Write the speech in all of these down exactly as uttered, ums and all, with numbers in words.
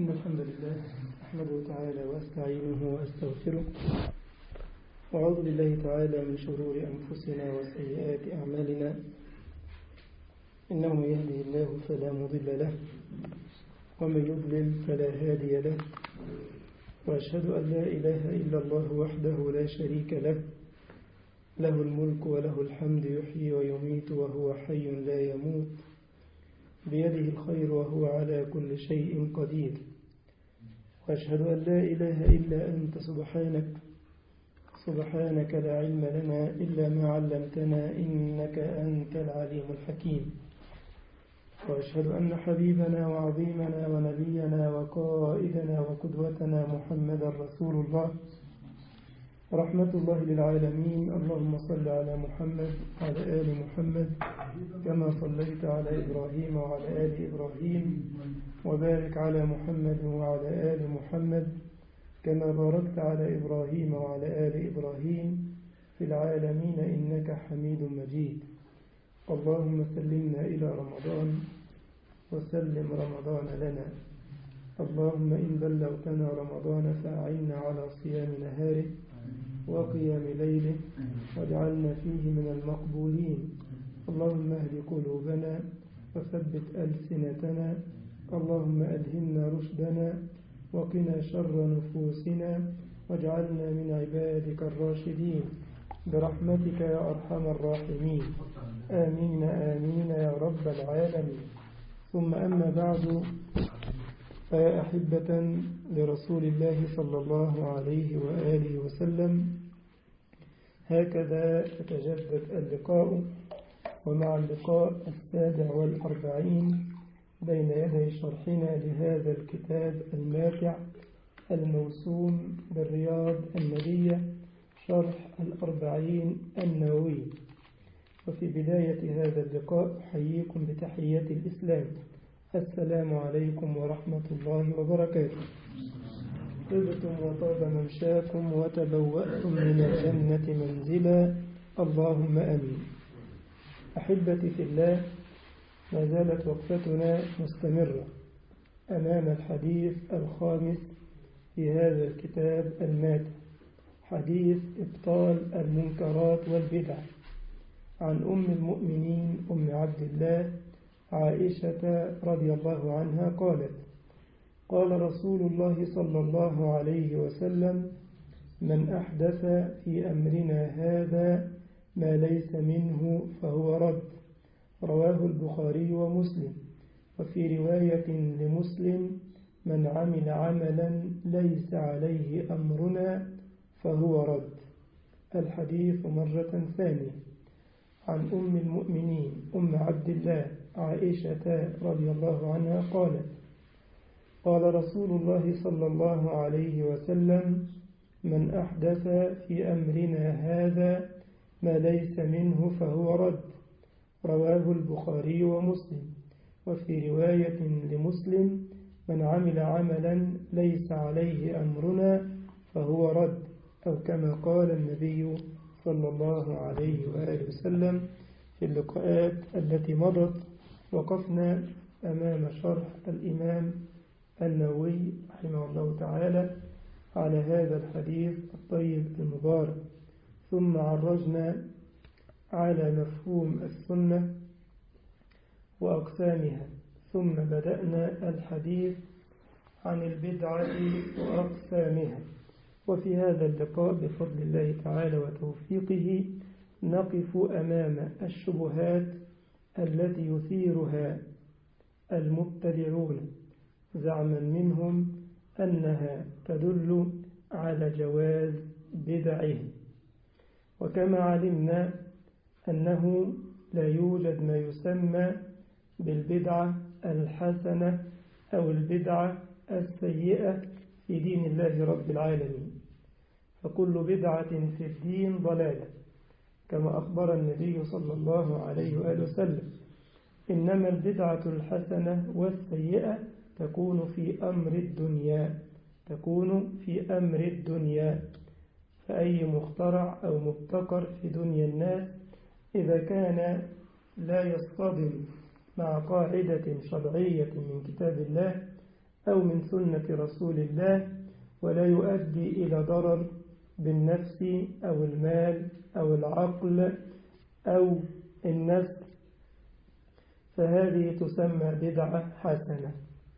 إن الحمد لله أحمده تعالى وأستعينه وأستغفره وأعوذ بالله تعالى من شرور أنفسنا وسيئات أعمالنا. إنه يهده الله فلا مضل له ومن يضلل فلا هادي له، وأشهد أن لا إله إلا الله وحده لا شريك له، له الملك وله الحمد يحيي ويميت وهو حي لا يموت، بيده الخير وهو على كل شيء قدير. وأشهد أن لا إله إلا أنت سبحانك سبحانك لا علم لنا إلا ما علمتنا إنك أنت العليم الحكيم. وأشهد أن حبيبنا وعظيمنا ونبينا وقائدنا وقدوتنا محمد رسول الله رحمة الله للعالمين. اللهم صل على محمد وعلى آل محمد كما صليت على إبراهيم وعلى آل إبراهيم، وبارك على محمد وعلى آل محمد كما باركت على إبراهيم وعلى آل إبراهيم في العالمين إنك حميد مجيد. اللهم سلمنا إلى رمضان وسلم رمضان لنا. اللهم إن بلغتنا رمضان فأعنا على صيام نهاره وقيام ليله واجعلنا فيه من المقبولين. اللهم اهد قلوبنا وثبت ألسنتنا. اللهم ألهمنا رشدنا وقنا شر نفوسنا واجعلنا من عبادك الراشدين برحمتك يا أرحم الراحمين. آمين آمين يا رب العالمين. ثم أما بعد، فيا أحبة لرسول الله صلى الله عليه وآله وسلم، هكذا يتجدد اللقاء، ومع اللقاء السابع والأربعين بين يدي شرحنا لهذا الكتاب الماتع الموسوم بالرياض النبية، شرح الأربعين النووي. وفي بداية هذا اللقاء أحييكم بتحية الإسلام، السلام عليكم ورحمة الله وبركاته. طبتم وطاب ممشاكم وتبوأتم من الجنة منزلا، اللهم أمين. أحبتي في الله، ما زالت وقفتنا مستمرة أمام الحديث الخامس في هذا الكتاب الماتع، حديث إبطال المنكرات والبدع، عن أم المؤمنين أم عبد الله عائشة رضي الله عنها قالت: قال رسول الله صلى الله عليه وسلم: من أحدث في أمرنا هذا ما ليس منه فهو رد. رواه البخاري ومسلم. وفي رواية لمسلم: من عمل عملا ليس عليه أمرنا فهو رد. الحديث مرة ثانية عن أم المؤمنين أم عبد الله عائشة رضي الله عنها قالت: قال رسول الله صلى الله عليه وسلم: من أحدث في أمرنا هذا ما ليس منه فهو رد. رواه البخاري ومسلم. وفي رواية لمسلم: من عمل عملا ليس عليه أمرنا فهو رد، أو كما قال النبي صلى الله عليه وآله وسلم. في اللقاءات التي مضت وقفنا أمام شرح الإمام النووي رحمه الله تعالى على هذا الحديث الطيب المبارك، ثم عرجنا على مفهوم السنة وأقسامها، ثم بدأنا الحديث عن البدعة وأقسامها. وفي هذا اللقاء بفضل الله تعالى وتوفيقه نقف أمام الشبهات التي يثيرها المبتدعون زعما منهم أنها تدل على جواز بدعهم. وكما علمنا أنه لا يوجد ما يسمى بالبدعة الحسنة أو البدعة السيئة في دين الله رب العالمين، فكل بدعة في الدين ضلالة، كما أخبر النبي صلى الله عليه وآله وسلم: إنما البدعة الحسنة والسيئة تكون في أمر الدنيا تكون في أمر الدنيا فأي مخترع أو مبتكر في دنيا الناس إذا كان لا يصطدم مع قاعدة شرعية من كتاب الله أو من سنة رسول الله، ولا يؤدي إلى ضرر بالنفس أو المال أو العقل أو النسل، فهذه تسمى بدعة حسنة.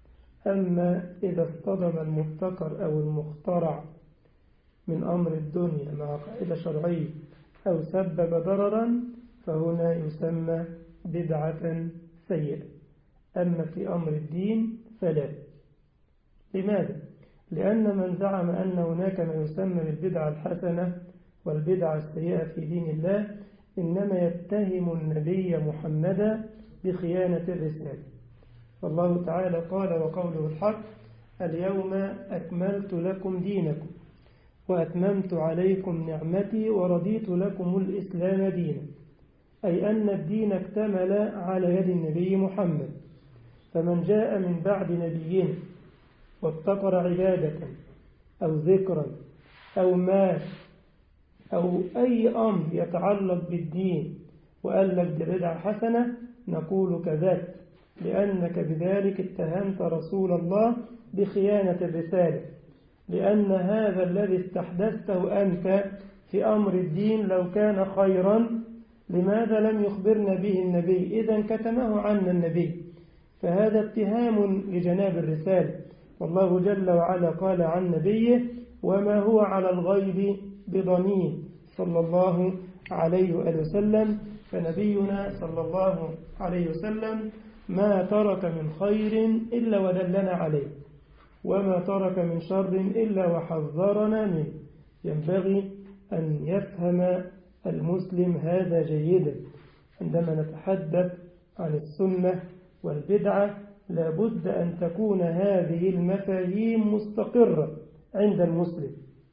أما إذا اصطدم المبتكر أو المخترع من أمر الدنيا مع قاعدة شرعية أو سبب ضررا فهنا يسمى بدعة سيئة. أما في أمر الدين فلا. لماذا؟ لأن من زعم أن هناك ما يسمى بالبدعة الحسنة والبدعة السيئة في دين الله إنما يتهم النبي محمدا بخيانة الرسالة. فالله تعالى قال وقوله الحق: اليوم أكملت لكم دينكم وأتممت عليكم نعمتي ورضيت لكم الإسلام دينا، أي أن الدين اكتمل على يد النبي محمد. فمن جاء من بعد نبينا وابتكر عبادة أو ذكرا أو مال أو أي أمر يتعلق بالدين وقال لك دي بدعة حسنة، نقول كذبت، لأنك بذلك اتهمت رسول الله بخيانة الرسالة، لأن هذا الذي استحدثته أنت في أمر الدين لو كان خيرا لماذا لم يخبرنا به النبي؟ إذن كتمه عنا النبي، فهذا اتهام لجناب الرسالة. والله جل وعلا قال عن نبيه: وما هو على الغيب بضنين، صلى الله عليه وآله وسلم. فنبينا صلى الله عليه وسلم ما ترك من خير إلا ودلنا عليه، وما ترك من شر إلا وحذرنا منه. ينبغي أن يفهم المسلم هذا جيدا. عندما نتحدث عن السنة والبدعة لابد أن تكون هذه المفاهيم مستقرة عند المسلم.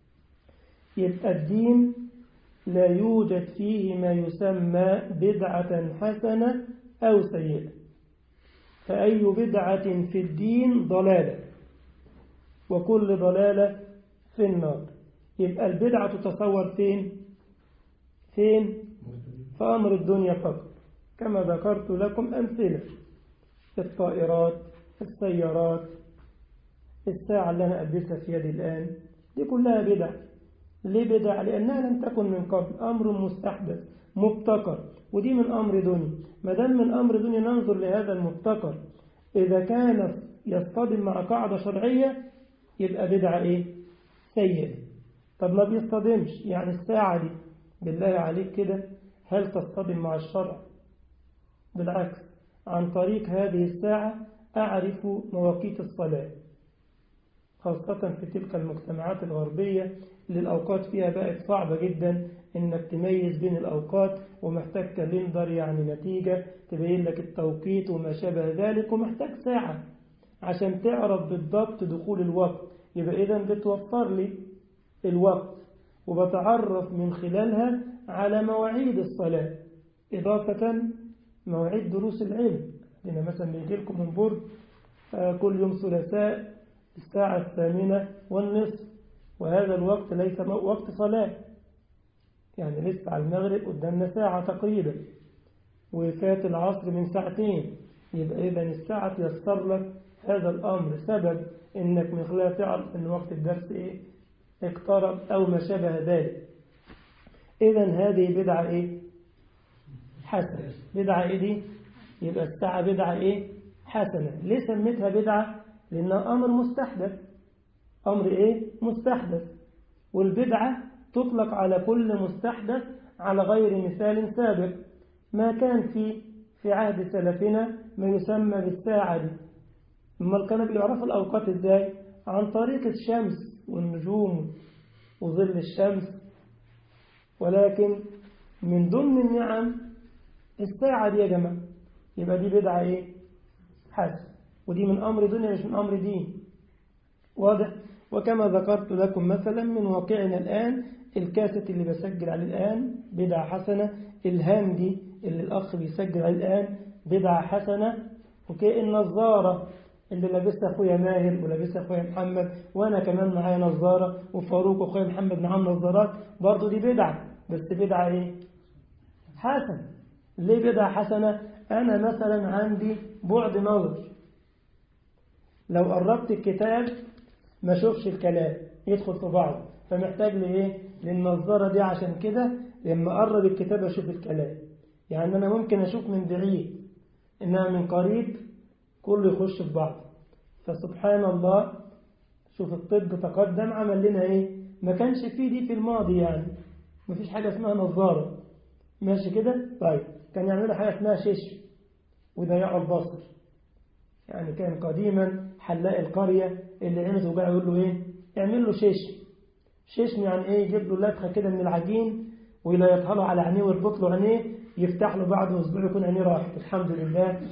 يبقى الدين لا يوجد فيه ما يسمى بدعة حسنة أو سيئة، فأي بدعة في الدين ضلالة، وكل ضلالة في النار. يبقى البدعة تتصور فين؟ فين؟ في أمر الدنيا فقط، كما ذكرت لكم أمثلة: الطائرات، السيارات، الساعة اللي أنا ألبسها في يدي الآن، دي كلها بدع. ليه بدع؟ لأنها لم تكن من قبل، أمر مستحدث مبتكر، ودي من أمر دنيا. ما دام من أمر دنيا ننظر لهذا المبتكر، إذا كان يصطدم مع قاعدة شرعية يبقى بدعة إيه؟ سيئة. طب ما بيصطدمش، يعني الساعة دي بالله عليك كده هل تصطدم مع الشرع؟ بالعكس، عن طريق هذه الساعة أعرف مواقيت الصلاة، خاصة في تلك المجتمعات الغربية اللي الأوقات فيها بقت صعبة جدا إنك تميز بين الأوقات، ومحتاج كالندر يعني نتيجة تبين لك التوقيت وما شابه ذلك، ومحتاج ساعة عشان تعرف بالضبط دخول الوقت. يبقى إذن بتوفر لي الوقت وبتعرف من خلالها على مواعيد الصلاة، إضافة مواعيد دروس العلم. لأن مثلا بيجي لكم من برد كل يوم ثلاثاء الساعة الثامنة والنصف، وهذا الوقت ليس وقت صلاة، يعني لسه على المغرب قدامنا ساعة تقريبا، وفات العصر من ساعتين. يبقى إذن الساعة تيسر لك هذا الأمر، سبب إنك من خلالها تعرف إن وقت الدرس إيه اقترب أو ما شابه ذلك. إذن هذه بدعة إيه؟ حسنة. بدعة إيه دي؟ يبقى الساعة بدعة إيه؟ حسنة. ليه سميتها بدعة؟ لأنها أمر مستحدث. أمر إيه؟ مستحدث. والبدعة تطلق على كل مستحدث على غير مثال سابق. ما كان في في عهد سلفنا ما يسمى بالساعة دي. أما كانوا بيعرفوا الأوقات إزاي؟ عن طريق الشمس والنجوم وظل الشمس. ولكن من ضمن النعم الساعة دي يا جماعة، يبقى دي بدعة إيه؟ حسن. ودي من أمر دنيا مش من أمر دين. واضح؟ وكما ذكرت لكم مثلا من واقعنا الآن، الكاسة اللي بسجل عليه الآن بدعة حسنة، الهاندي اللي الأخ بيسجل عليه الآن بدعة حسنة، وكي النظارة اللي لابسها أخويا ماهر ولابسها أخويا محمد، وأنا كمان معايا نظارة، وفاروق وأخويا محمد معاهم نظارات، برضو دي بدعة، بس بدعة إيه؟ حسنة. ليه بدعة حسنة؟ أنا مثلا عندي بعد نظر، لو قربت الكتاب ما شوفش الكلام يدخل في بعض، فمحتاج لإيه؟ للنظارة دي. عشان كده لما قرب الكتاب أشوف الكلام. يعني أنا ممكن أشوف من بعيد، إنها من قريب كله يخش في بعض. فسبحان الله، شوف الطب تقدم عمل لنا إيه؟ ما كانش فيه دي في الماضي، يعني ما فيش حاجة اسمها نظارة، ماشي كده؟ طيب كان يعملوا حاجة اسمها شش وضياع البصر. يعني كان قديما حلاق القرية اللي عينته بقى يقول له إيه؟ اعمل له شش. شش يعني إيه؟ يجيب له لفخة كده من العجين ويليطها له على عينيه ويربط له عينيه، يفتح له بعد أسبوع يكون عينيه راحت الحمد لله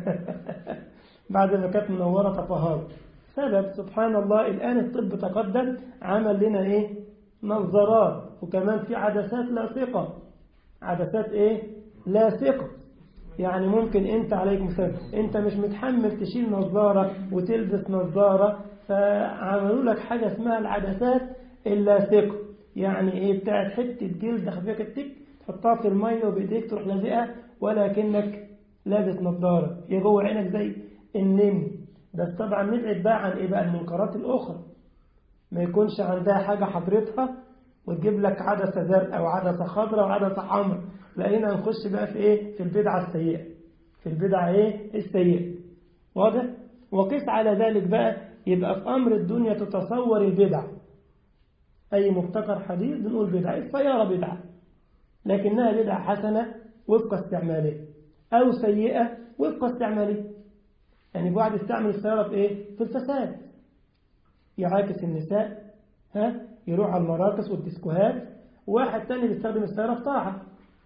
بعد ما كانت منورة طفهار. سبب سبحان الله الآن الطب تقدم عمل لنا إيه؟ نظارات. وكمان في عدسات لاصقة. عدسات إيه؟ لاصقة. يعني ممكن أنت عليك مثال أنت مش متحمل تشيل نظارة وتلبس نظارة، فعملوا لك حاجة اسمها العدسات اللاصقة. يعني إيه؟ بتاعت حتة جلد خفيفة كتك تحطها في المية وبإيديك تروح لازقها ولكنك لابس نظارة، هي جوه عينك زي النمل. بس طبعا نبعد بقى عن إيه بقى؟ المنكرات الأخرى. ما يكونش عندها حاجة حضرتها وتجيب لك عدسة زرقاء وعدسة خضراء وعدسة حمراء. لقينا نخش بقى في إيه؟ في البدعة السيئة. في البدعة إيه؟ السيئة. واضح؟ وقس على ذلك بقى، يبقى في أمر الدنيا تتصور البدعة. أي مبتكر حديث بنقول بدعة. السيارة بدعة لكنها بدعة حسنة وفق استعماله، أو سيئة وفق استعماله. يعني بعد استعمل السيارة في إيه؟ في الفساد، يعاكس النساء، ها؟ يروح على المراكز والديسكوهات. واحد تاني بيستخدم السيارة في طاعة.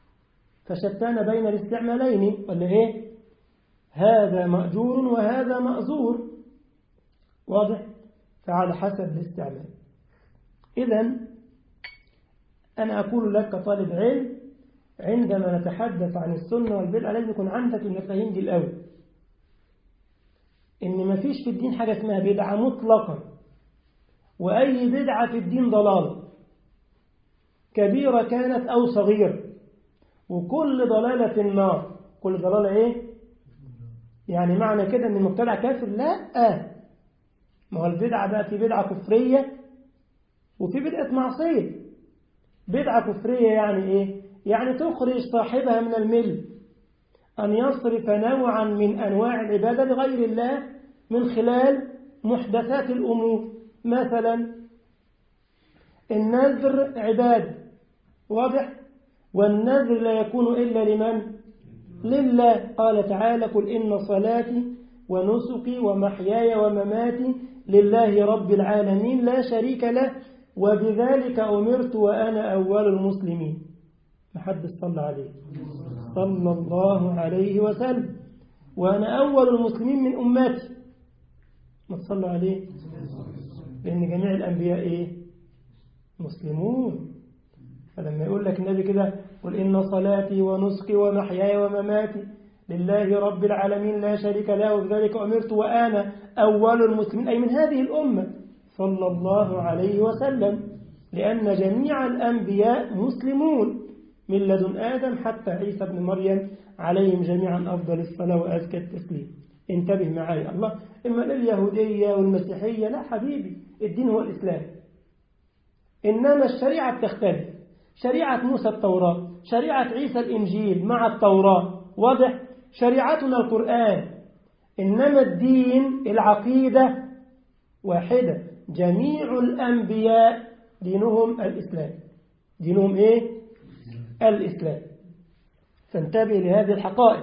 فشتان بين الاستعمالين ولا إيه؟ هذا مأجور وهذا مأزور. واضح؟ فعلى حسب الاستعمال. إذن أنا أقول لك كطالب علم، عندما نتحدث عن السنة والبدعة لازم يكون عندك المفاهيم دي الأول. إن ما فيش في الدين حاجة اسمها بدعة مطلقا، وأي بدعة في الدين ضلال كبيرة كانت أو صغيرة، وكل ضلالة في النار. كل ضلالة إيه؟ يعني معنى كده أن المبتدع كافر؟ لا. آه. ما هو البدعة بقى في بدعة كفرية وفي بدعة معصية. بدعة كفرية يعني إيه؟ يعني تخرج صاحبها من المل، أن يصرف نوعا من أنواع العبادة لغير الله من خلال محدثات الأمور. مثلا النذر عبادة، واضح؟ والنذر لا يكون إلا لمن؟ لله. قال تعالى: قل إن صلاتي ونسكي ومحياي ومماتي لله رب العالمين لا شريك له وبذلك أمرت وأنا أول المسلمين. محدث صلى عليه صلى الله عليه وسلم. وأنا أول المسلمين من أمتي. ما تصلى عليه، لأن جميع الأنبياء إيه؟ مسلمون. فلما يقول لك النبي كده: قل إن صلاتي ونسكي ومحياي ومماتي لله رب العالمين لا شريك له وبذلك أمرت وأنا أول المسلمين، أي من هذه الأمة صلى الله عليه وسلم. لأن جميع الأنبياء مسلمون من لدن آدم حتى عيسى بن مريم عليهم جميعا أفضل الصلاة وأزكى التسليم. انتبه معي. الله إما اليهودية والمسيحية، لا حبيبي، الدين هو الإسلام. إنما الشريعة بتختلف. شريعة موسى التوراة، شريعة عيسى الإنجيل مع التوراة، واضح؟ شريعتنا القرآن. إنما الدين العقيدة واحدة. جميع الأنبياء دينهم الإسلام. دينهم إيه؟ الإسلام. فانتبه لهذه الحقائق.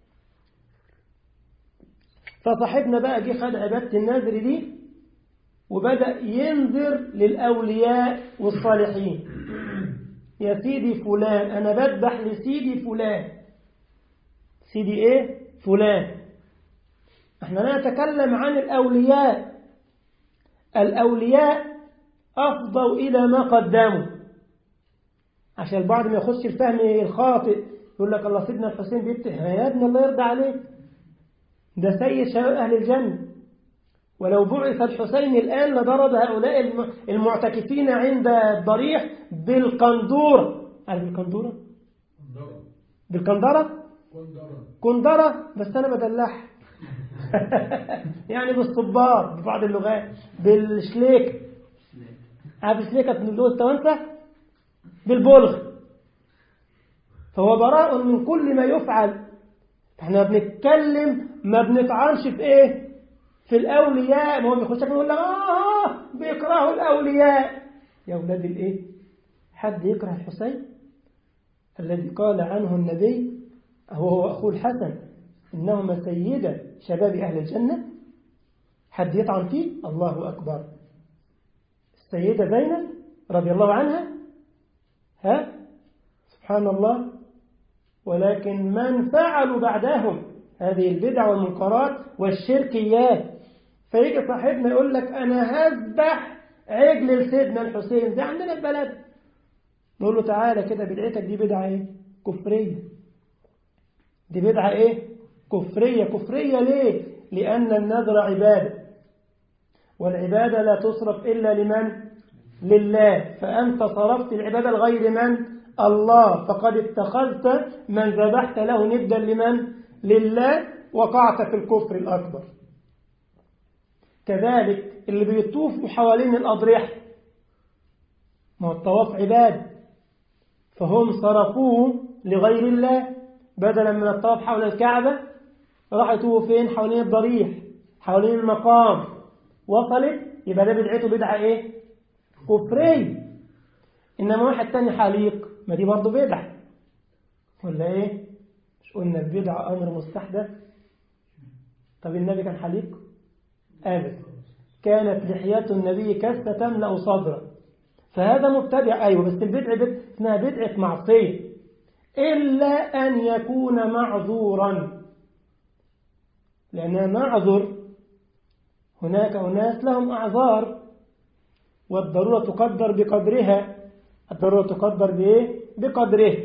فصاحبنا بقى جه خد عبادة النذر دي وبدأ ينذر للأولياء والصالحين. يا سيدي فلان، أنا بذبح لسيدي فلان. سيدي إيه؟ فلان. احنا لا نتكلم عن الأولياء. الأولياء أفضوا إلى ما قدموا. عشان البعض ما يخش الفهم الخاطئ، يقول لك: الله سيدنا الحسين بيبتح. يا ابن الله يرضى عليك، ده سيد شباب أهل الجنة. ولو بعث الحسين الآن لضرب هؤلاء المعتكفين عند الضريح بالقندورة. عارف القندورة؟ بالقندرة؟ كندرة. بس أنا بدلعها يعني بالصبار ببعض اللغات، بالشليك، عارف الشليكة من اللغة التوانسة، بالبلغ. فهو براء من كل ما يفعل. احنا بنتكلم ما بنطعنش في ايه؟ في الأولياء. ما هو بيخش يقول لك آه بيكرهوا الأولياء. يا أولاد الإيه؟ حد يكره الحسين الذي قال عنه النبي هو أخو الحسن إنهما سيدا شباب أهل الجنة؟ حد يطعن فيه؟ الله أكبر. السيدة زينب رضي الله عنها، ها سبحان الله. ولكن من فعلوا بعدهم هذه البدع والمنكرات والشركيات، فيجي صاحبنا يقول لك أنا هذبح عجل لسيدنا الحسين ده عندنا البلد، نقول له تعالى كده بدعتك دي بدعة ايه؟ كفرية. دي بدعة ايه؟ كفرية. كفرية ليه؟ لأن النذر عبادة، والعبادة لا تصرف إلا لمن؟ لله. فأنت صرفت العبادة لغير من؟ الله. فقد اتخذت من ذبحت له ندا لمن؟ لله. وقعت في الكفر الأكبر. كذلك اللي بيطوفوا حوالين الأضرحة، ما الطواف عبادة، فهم صرفوه لغير الله. بدلا من الطواف حول الكعبة راح يطوفوا فين؟ حوالين الضريح، حوالين المقام. وصلت؟ يبقى ده بدعته بدعة ايه؟ كفرية. إنما واحد تاني حليق، ما دي برضه بدعة ولا ايه؟ مش قلنا البدعة أمر مستحدث؟ طب النبي كان حليق؟ أبدا. كانت لحية النبي كسة تملأ صدره. فهذا مبتدع أيوة، بس البدعة بدعة اسمها بدعة معصية، إلا أن يكون معذورا، لأنها معذر. هناك أناس لهم أعذار، والضرورة تقدر بقدرها. الضرورة تقدر بإيه؟ بقدره.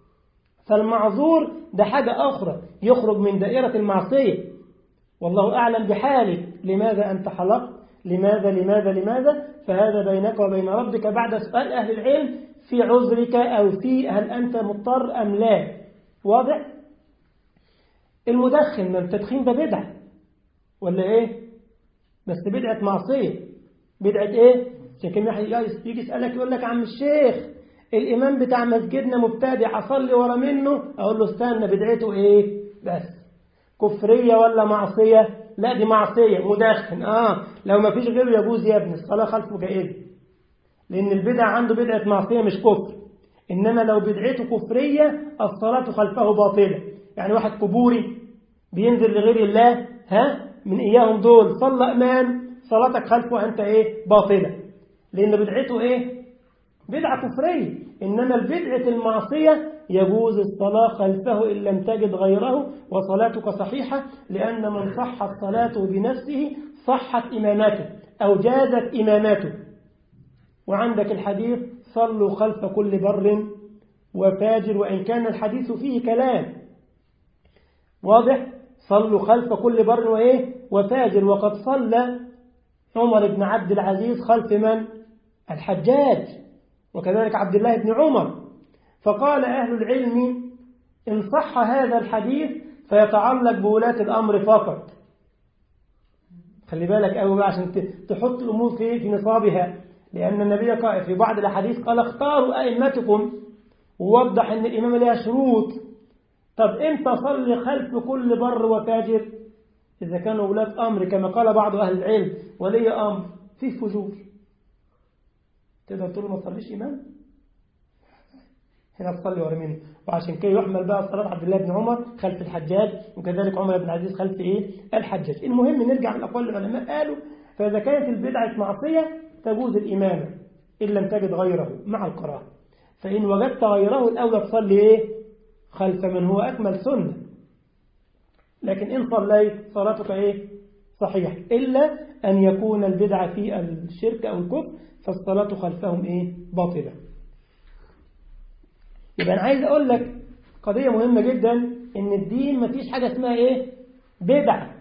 فالمعذور ده حاجة أخرى، يخرج من دائرة المعصية. والله أعلم بحالك، لماذا أنت حلقت؟ لماذا لماذا لماذا؟ فهذا بينك وبين ربك بعد سؤال أهل العلم في عذرك، أو في هل أنت مضطر أم لا. واضح؟ المدخن، ما التدخين ده بدعة ولا إيه؟ بس بدعة معصية. بدعة إيه؟ لكن يجي يسألك يقول لك عم الشيخ الإمام بتاع مسجدنا مبتدع أصلي ورا منه، أقول له استنى بدعته إيه؟ بس كفرية ولا معصية؟ لا دي معصية. مدخن آه لو ما فيش غيره يجوز يا ابني، الصلاة خلفه جائزة، لأن البدع عنده بدعة معصية مش كفر. إنما لو بدعته كفرية الصلاة خلفه باطلة. يعني واحد كبوري بينزل لغير الله، ها من إياهم دول، صلى إمام، صلاتك خلفه أنت إيه؟ باطلة، لأن بدعته إيه؟ بدعة كفرية. إنما البدعة المعصية يجوز الصلاة خلفه إن لم تجد غيره، وصلاتك صحيحة، لأن من صحت صلاته بنفسه صحت إمامته أو جازت إمامته. وعندك الحديث صلوا خلف كل بر وفاجر، وإن كان الحديث فيه كلام. واضح؟ صلوا خلف كل بر وإيه؟ وفاجر. وقد صلى عمر بن عبد العزيز خلف من؟ الحجاج، وكذلك عبد الله بن عمر. فقال أهل العلم إن صح هذا الحديث فيتعلق بولاة الأمر فقط. خلي بالك أوي عشان تحط الأمور في في نصابها، لأن النبي قال في بعض الحديث قال اختاروا أئمتكم، ووضح أن الإمام لها شروط. طب إمتى صلي خلف كل بر وفاجر؟ إذا كانوا ولاة أمر كما قال بعض أهل العلم، ولي أمر فيه فجور، تقدر تقول ما تصليش إمام؟ هنا تصلي ورا منه. وعشان كده يحمل بقى صلاة عبد الله بن عمر خلف الحجاج، وكذلك عمر بن العزيز خلف إيه؟ الحجاج. المهم نرجع من أقوال العلماء، قالوا فإذا كانت البدعة معصية تجوز الإمامة إن لم تجد غيره مع القراءة. فإن وجدت غيره الأولى تصلي إيه؟ خلف من هو أكمل سنة. لكن إن صليت صلاتك إيه؟ صحيح، إلا أن يكون البدعة في الشرك أو الكفر، فالصلاة خلفهم إيه؟ باطلة. يبقى أنا عايز أقول لك قضية مهمة جدا، إن الدين ما فيش حاجة اسمها إيه؟ بدعة.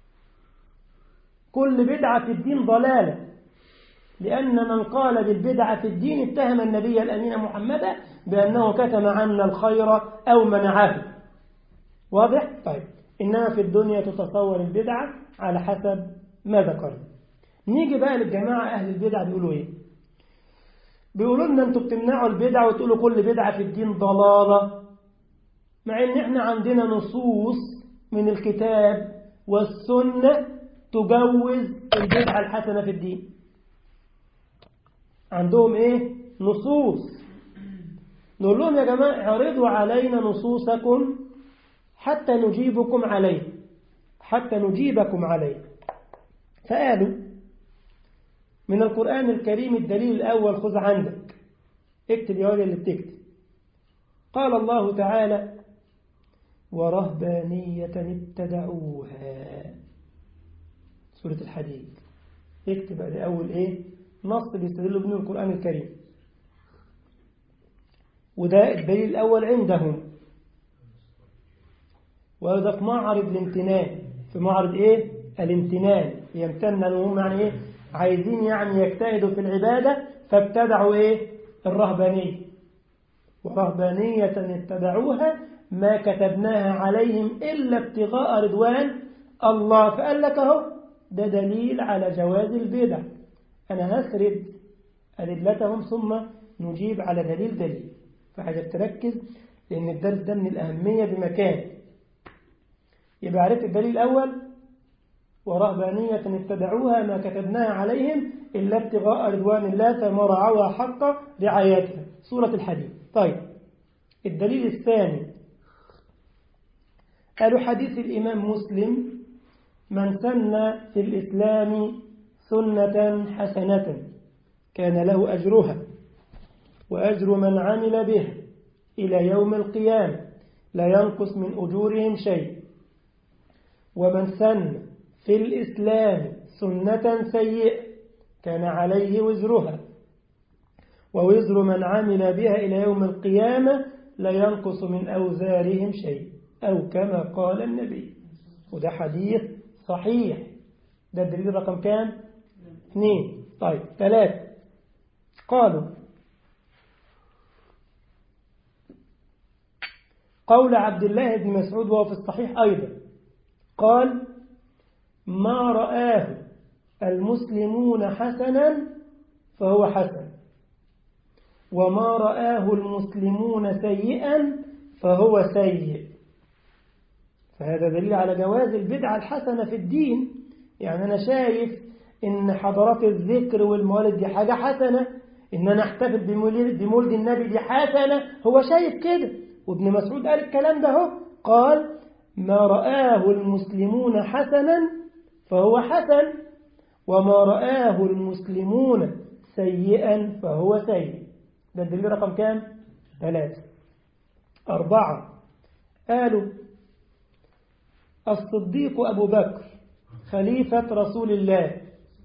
كل بدعة في الدين ضلالة، لأن من قال بالبدعة في الدين اتهم النبي الأمين محمدا بأنه كتم عنا الخير أو منعه. واضح؟ طيب إنما في الدنيا تتصور البدعة على حسب ما ذكرنا. نيجي بقى للجماعة أهل البدع بيقولوا إيه؟ بيقولوا لنا أنتوا بتمنعوا البدع وتقولوا كل بدعة في الدين ضلالة، مع إن إحنا عندنا نصوص من الكتاب والسنة تجوز البدعة الحسنة في الدين. عندهم إيه؟ نصوص. نقول لهم يا جماعة اعرضوا علينا نصوصكم حتى نجيبكم عليه حتى نجيبكم عليه. فقالوا من القرآن الكريم الدليل الأول، خذ عندك، اكتب يا ولي اللي بتكتب. قال الله تعالى ورهبانية ابتدعوها، سورة الحديد. اكتب ادي أول إيه؟ نص بيستدلوا به القرآن الكريم، وده الدليل الأول عندهم. وهذا في معرض الامتنان، في معرض إيه؟ الامتنان، يمتن لهم يعني إيه؟ عايزين يعني يجتهدوا في العبادة، فابتدعوا إيه؟ الرهبانية. ورهبانية ابتدعوها ما كتبناها عليهم إلا ابتغاء رضوان الله. فقال لك أهو ده دليل على جواز البدع. أنا هسرد أدلتهم ثم نجيب على دليل دليل، فعايزك تركز لأن الدرس ده من الأهمية بمكان. يبقى عرفت الدليل الأول ورهبانية ابتدعوها ما كتبناها عليهم إلا ابتغاء رضوان الله فما رعوها حق رعايتها، سورة الحديد. طيب الدليل الثاني قالوا حديث الإمام مسلم من سن في الإسلام سنة حسنة كان له أجرها وأجر من عمل بها إلى يوم القيامة لا ينقص من أجورهم شيء. ومن سن في الإسلام سنة سيئة كان عليه وزرها ووزر من عمل بها إلى يوم القيامة لا ينقص من أوزارهم شيء، أو كما قال النبي. وده حديث صحيح. ده الدليل رقم كام؟ اثنين. طيب ثلاثة، قالوا قول عبد الله بن مسعود وهو في الصحيح أيضا، قال ما رآه المسلمون حسنا فهو حسن، وما رآه المسلمون سيئا فهو سيء. فهذا دليل على جواز البدعة الحسنة في الدين. يعني أنا شايف إن حضرات الذكر والموالد دي حاجة حسنة، إن أنا أحتفل بمولد النبي دي حسنة، هو شايف كده. وابن مسعود قال الكلام ده هو، قال ما رآه المسلمون حسنا فهو حسن، وما رآه المسلمون سيئا فهو سيء. ده الدليل رقم كام؟ ثلاثة. أربعة، قالوا الصديق أبو بكر خليفة رسول الله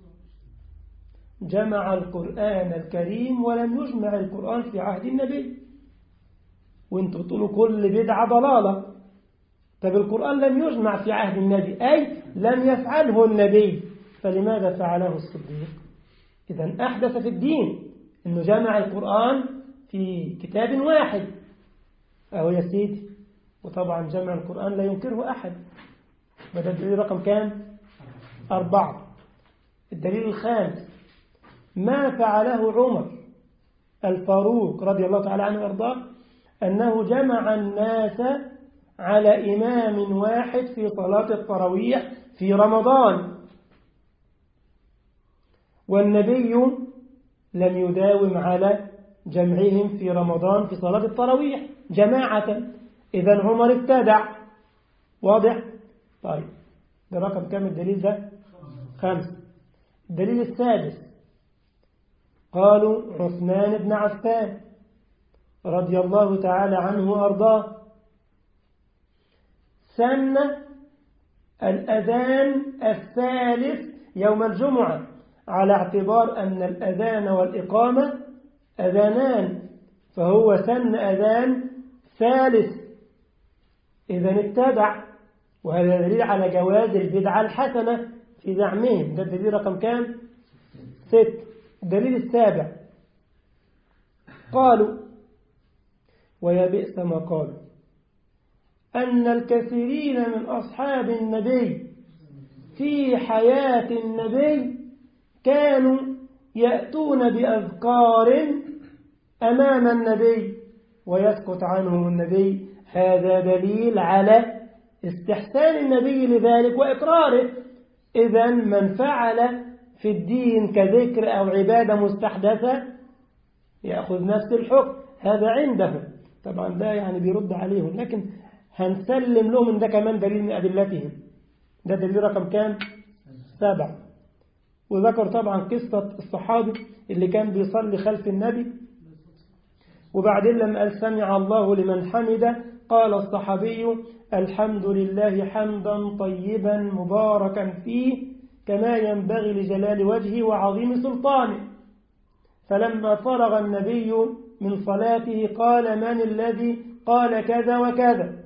جمع القرآن الكريم ولم يجمع القرآن في عهد النبي. وانتوا تقولوا كل بدعة ضلالة. طب القرآن لم يجمع في عهد النبي، أي لم يفعله النبي، فلماذا فعله الصديق؟ إذن أحدث في الدين أنه جمع القرآن في كتاب واحد أهو يا سيدي. وطبعا جمع القرآن لا ينكره أحد. بدأ الدليل رقم كام؟ أربعة. الدليل الخامس ما فعله عمر الفاروق رضي الله تعالى عنه وارضاه، أنه جمع الناس على إمام واحد في صلاة التراويح في رمضان، والنبي لم يداوم على جمعهم في رمضان في صلاة التراويح جماعة. إذن عمر ابتدع. واضح؟ طيب ده رقم كم الدليل ده؟ خمسة. الدليل السادس قالوا عثمان بن عفان رضي الله تعالى عنه وأرضاه سن الأذان الثالث يوم الجمعة على اعتبار أن الأذان والإقامة أذانان، فهو سن أذان ثالث. إذن ابتدع. وهذا دليل على جواز البدعة الحسنة في زعمهم. ده الدليل رقم كام؟ ست. الدليل السابع قالوا ويا بئس ما قالوا أن الكثيرين من أصحاب النبي في حياة النبي كانوا يأتون بأذكار أمام النبي ويسكت عنهم النبي. هذا دليل على استحسان النبي لذلك وإقراره. إذن من فعل في الدين كذكر أو عبادة مستحدثة يأخذ نفس الحكم. هذا عندهم طبعا، ده يعني بيرد عليهم، لكن هنسلم لهم إن ده كمان دليل من أدلتهم. ده دليل رقم كام؟ سبع. وذكر طبعا قصة الصحابي اللي كان بيصلي خلف النبي، وبعدين لما قال سمع الله لمن حمده قال الصحابي الحمد لله حمدا طيبا مباركا فيه كما ينبغي لجلال وجهه وعظيم سلطانه. فلما فرغ النبي من صلاته قال من الذي قال كذا وكذا؟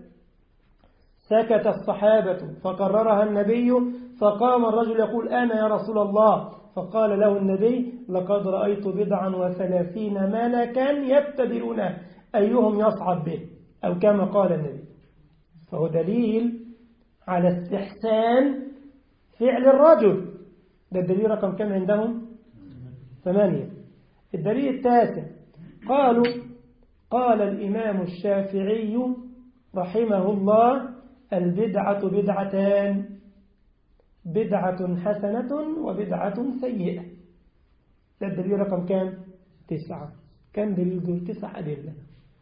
سكت الصحابة فقررها النبي، فقام الرجل يقول أنا يا رسول الله، فقال له النبي لقد رأيت بضعا وثلاثين ملكا يتبعونه أيهم يصعد به، أو كما قال النبي. فهو دليل على استحسان فعل الرجل. ده الدليل رقم كم عندهم؟ ثمانية. الدليل التاسع قالوا قال الإمام الشافعي رحمه الله البدعة بدعتان، بدعة حسنة وبدعة سيئة. ده الدليل رقم كام؟ تسعة. كان دليل دول تسع أدلة.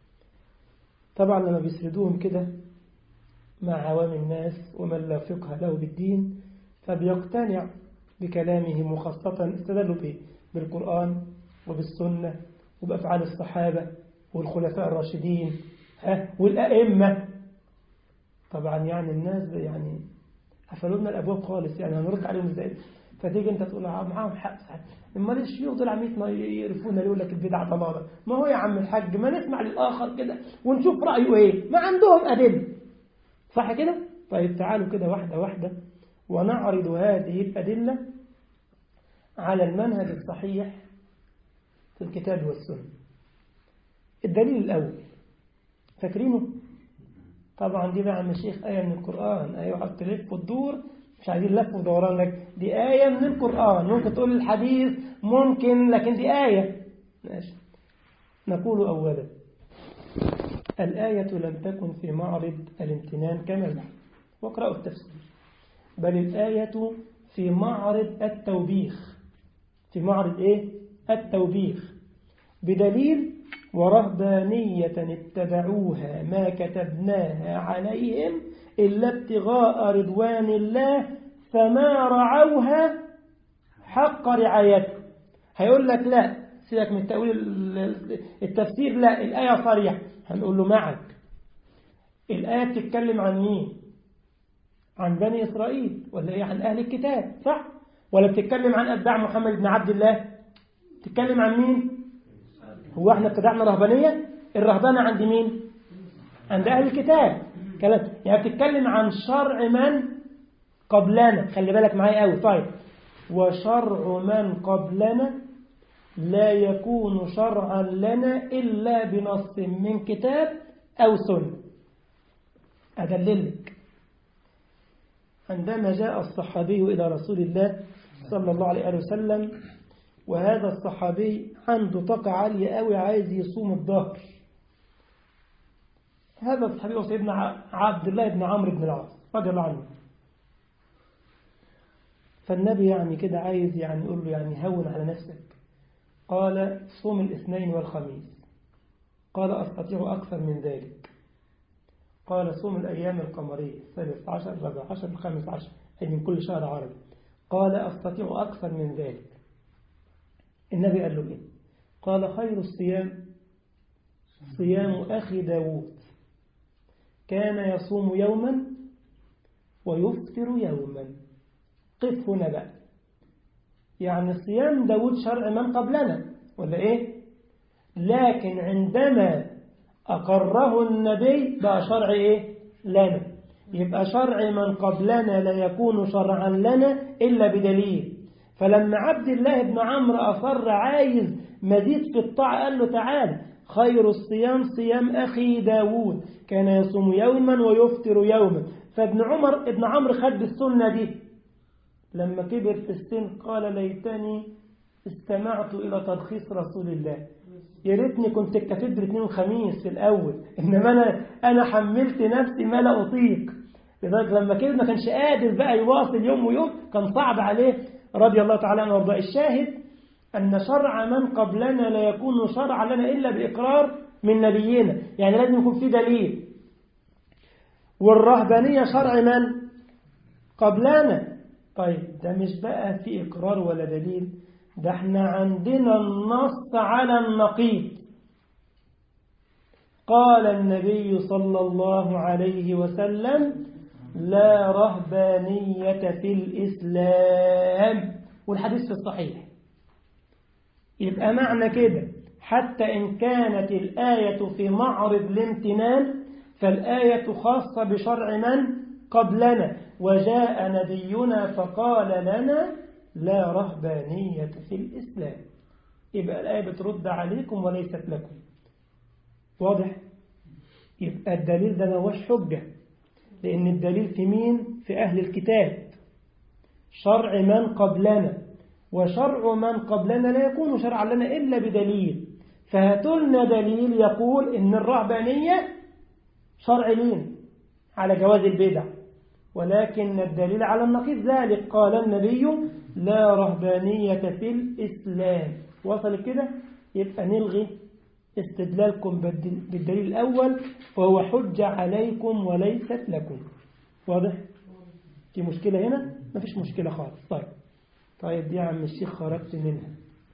طبعا لما بيسردوهم كده مع عوام الناس ومن لا فقه له بالدين فبيقتنع بكلامهم، وخاصة استدلوا به بالقرآن وبالسنة وبأفعال الصحابة والخلفاء الراشدين ها والأئمة. طبعا يعني الناس يعني قفلوا لنا الأبواب خالص، يعني هنرد عليهم ازاي؟ فتيجي انت تقول معاهم حق ساعات، اما ليش الشيوخ دول عميت ما يعرفونا يقول لك البدعة ضلالة؟ ما هو يا عم الحاج ما نسمع للآخر كده ونشوف رأيه ايه، ما عندهم أدلة صح كده؟ طيب تعالوا كده واحدة واحدة ونعرض هذه الأدلة على المنهج الصحيح في الكتاب والسنة. الدليل الأول فاكرينه؟ طبعا دي بقى عم الشيخ آية من القرآن. أيوة حط تلف وتدور، مش عايزين لف ودوران لك، دي آية من القرآن. ممكن تقول الحديث ممكن، لكن دي آية. ماشي. نقول أولا الآية لم تكن في معرض الامتنان كما نحن، واقرأوا التفسير، بل الآية في معرض التوبيخ. في معرض إيه؟ التوبيخ، بدليل ورهبانية اتبعوها ما كتبناها عليهم إلا ابتغاء رضوان الله فما رعوها حق رعايته. هيقول لك لا سيبك من التأويل التفسير، لا الآية صريحة. هنقول له معك، الآية بتتكلم عن مين؟ عن بني إسرائيل ولا إيه؟ عن أهل الكتاب صح؟ ولا بتتكلم عن أتباع محمد بن عبد الله؟ بتتكلم عن مين؟ هو احنا ابتدعنا رهبانية؟ الرهبانة عند مين؟ عند أهل الكتاب. كلام يعني بتتكلم عن شرع من قبلنا. خلي بالك معايا قوي. طيب وشرع من قبلنا لا يكون شرعا لنا إلا بنص من كتاب أو سنة. أدللك. عندما جاء الصحابي إلى رسول الله صلى الله عليه وسلم، وهذا الصحابي عنده طاقة عالية قوي، عايز يصوم الظهر. هذا الصحابي هو سيدنا عبد الله بن عمرو بن العاص رضي الله عنه. فالنبي يعني كده عايز يعني يقول له يعني هون على نفسك. قال صوم الاثنين والخميس. قال أستطيع أكثر من ذلك. قال صوم الأيام القمرية الثالث عشر الرابع عشر الخامس عشر أي من كل شهر عربي. قال أستطيع أكثر من ذلك. النبي قال له إيه؟ قال خير الصيام صيام أخي داود كان يصوم يوما ويفطر يوما. قف هنا بقى، يعني صيام داود شرع من قبلنا ولا إيه؟ لكن عندما أقره النبي بقى شرع إيه؟ لنا. يبقى شرع من قبلنا لا يكون شرعا لنا إلا بدليل. فلما عبد الله بن عمرو أصر عايز مزيد في الطاعة قال له تعال خير الصيام صيام أخي داود كان يصوم يوما ويفطر يوما. فابن عمر ابن عمرو خد بالسنة دي لما كبر في السن قال ليتني استمعت إلى ترخيص رسول الله، يا ريتني كنت اتكتب الاثنين وخميس في الأول، إنما أنا أنا حملت نفسي ما لا أطيق. لذلك لما كبر ما كانش قادر بقى يواصل يوم ويوم، كان صعب عليه رضي الله تعالى عنه وارضاه. الشاهد أن شرع من قبلنا لا يكون شرع لنا إلا بإقرار من نبينا، يعني لازم يكون في دليل. والرهبانية شرع من قبلنا. طيب ده مش بقى في إقرار ولا دليل، ده احنا عندنا النص على النقيض. قال النبي صلى الله عليه وسلم لا رهبانية في الإسلام، والحديث في الصحيح. يبقى معنى كده حتى إن كانت الآية في معرض الامتنان فالآية خاصة بشرع من قبلنا، وجاء نبينا فقال لنا لا رهبانية في الإسلام. يبقى الآية بترد عليكم وليست لكم. واضح؟ يبقى الدليل ده ماهوش حجة، لأن الدليل في مين؟ في أهل الكتاب، شرع من قبلنا، وشرع من قبلنا لا يكون شرعا لنا إلا بدليل. فهاتلنا دليل يقول إن الرهبانية شرع لين على جواز البدع، ولكن الدليل على النقيض ذلك. قال النبي لا رهبانية في الإسلام. وصل كده؟ يبقى نلغي استدلالكم بالدليل الأول، فهو حجة عليكم وليست لكم. واضح؟ في مشكلة هنا؟ ما فيش مشكلة خالص. طيب طيب دي يا عم الشيخ خرجت منها،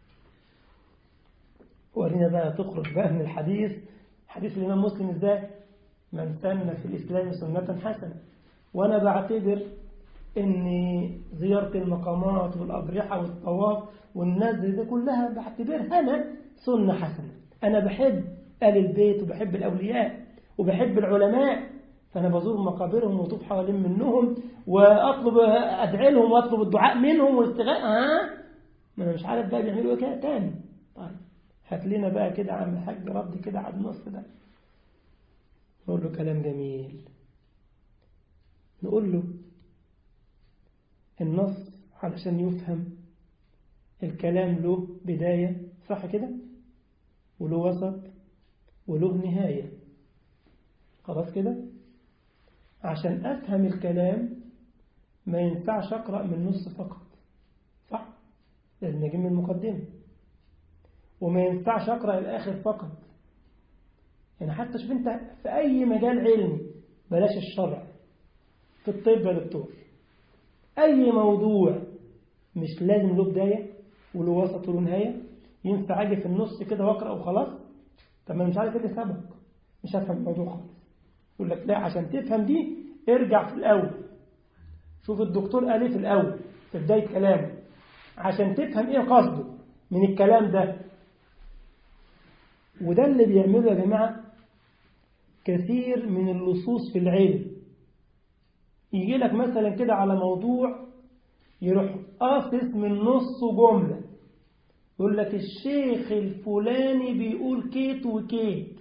ورينا بقى تخرج بقى من الحديث. حديث الإمام مسلم ازاي؟ من سن في الإسلام سنة حسنة. وأنا بعتبر أن زيارة المقامات والأضرحة والطواف والنذر دي كلها بعتبرها أنا سنة حسنة. أنا بحب آل البيت وبحب الأولياء وبحب العلماء، فأنا بزور مقابرهم وطوف حوالين منهم وأطلب أدعي لهم وأطلب الدعاء منهم والاستغاثة. ها ما أنا مش عارف بقى بيعملوا إيه كده تاني. طيب هات لنا بقى كده عم الحاج رد كده على النص ده. نقول له كلام جميل، نقول له النص علشان يفهم الكلام له بداية، صح كده؟ وله وسط وله نهاية. خلاص كده؟ عشان أفهم الكلام ما ينفعش أقرأ من النص فقط، صح؟ لازم نجيب من المقدمة. وما ينفعش أقرأ الآخر فقط. يعني حتى شوف أنت في أي مجال علمي، بلاش الشرع، في الطب يا دكتور، أي موضوع مش لازم له بداية وله وسط وله نهاية. ينفع أجي في النص كده وأقرأ وخلاص؟ طب ما مش عارف إيه اللي سبق، مش هفهم الموضوع خالص. يقول لك لا، عشان تفهم دي ارجع في الأول، شوف الدكتور قال ايه في الأول في بداية كلامه عشان تفهم إيه قصده من الكلام ده. وده اللي بيعمله يا جماعة كثير من اللصوص في العلم. يجي لك مثلا كده على موضوع يروح قاصص من نص جملة، يقول لك الشيخ الفلاني بيقول كيت وكيت.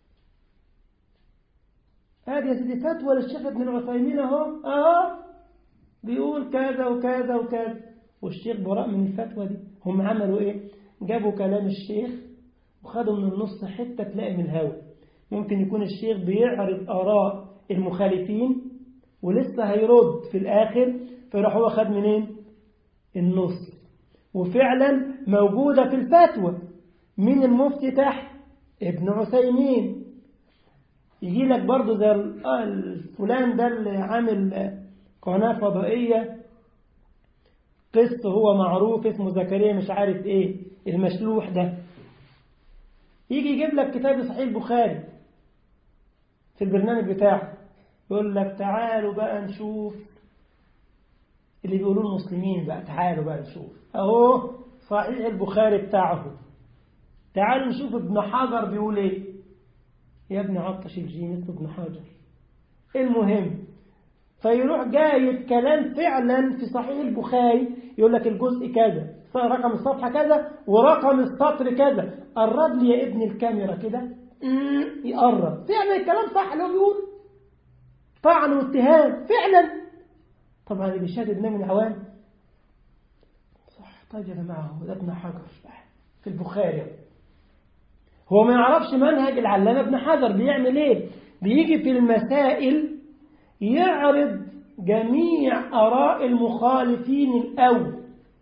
هذه يا سيدي فتوى للشيخ ابن العثيمين اهو اهو بيقول كذا وكذا وكذا، والشيخ براء من الفتوى دي. هم عملوا ايه؟ جابوا كلام الشيخ وخدوا من النص حتة تلاقي من الهوا. ممكن يكون الشيخ بيعرض آراء المخالفين ولسه هيرد في الآخر، فيروح هو خد منين؟ النص. وفعلا موجودة في الفتوى. من المفتي تحت؟ ابن عثيمين. يجي لك برضو زي الفلان ده اللي عامل قناة فضائية قسط هو معروف اسمه زكريا مش عارف ايه المشلوح ده، يجي يجيب لك كتاب صحيح البخاري في البرنامج بتاعه، يقول لك تعالوا بقى نشوف اللي بيقولوه المسلمين بقى، تعالوا بقى نشوف اهو صحيح البخاري بتاعه، تعالوا نشوف ابن حجر بيقول ايه. يا ابن عطش الجيم اسمه ابن حجر. المهم فيروح جايب كلام فعلا في صحيح البخاري، يقول لك الجزء كذا، رقم الصفحة كذا، ورقم السطر كذا. قرب لي يا ابن الكاميرا كده، يقرب فعلا الكلام صح اللي هو بيقول، طعن واتهام فعلا. طبعا اللي بيشاهد ابن من العوام طيب يا جماعة هو ده ابن حجر في البخاري، هو ما يعرفش منهج العلامة ابن حجر بيعمل ايه؟ بيجي في المسائل يعرض جميع آراء المخالفين الأول،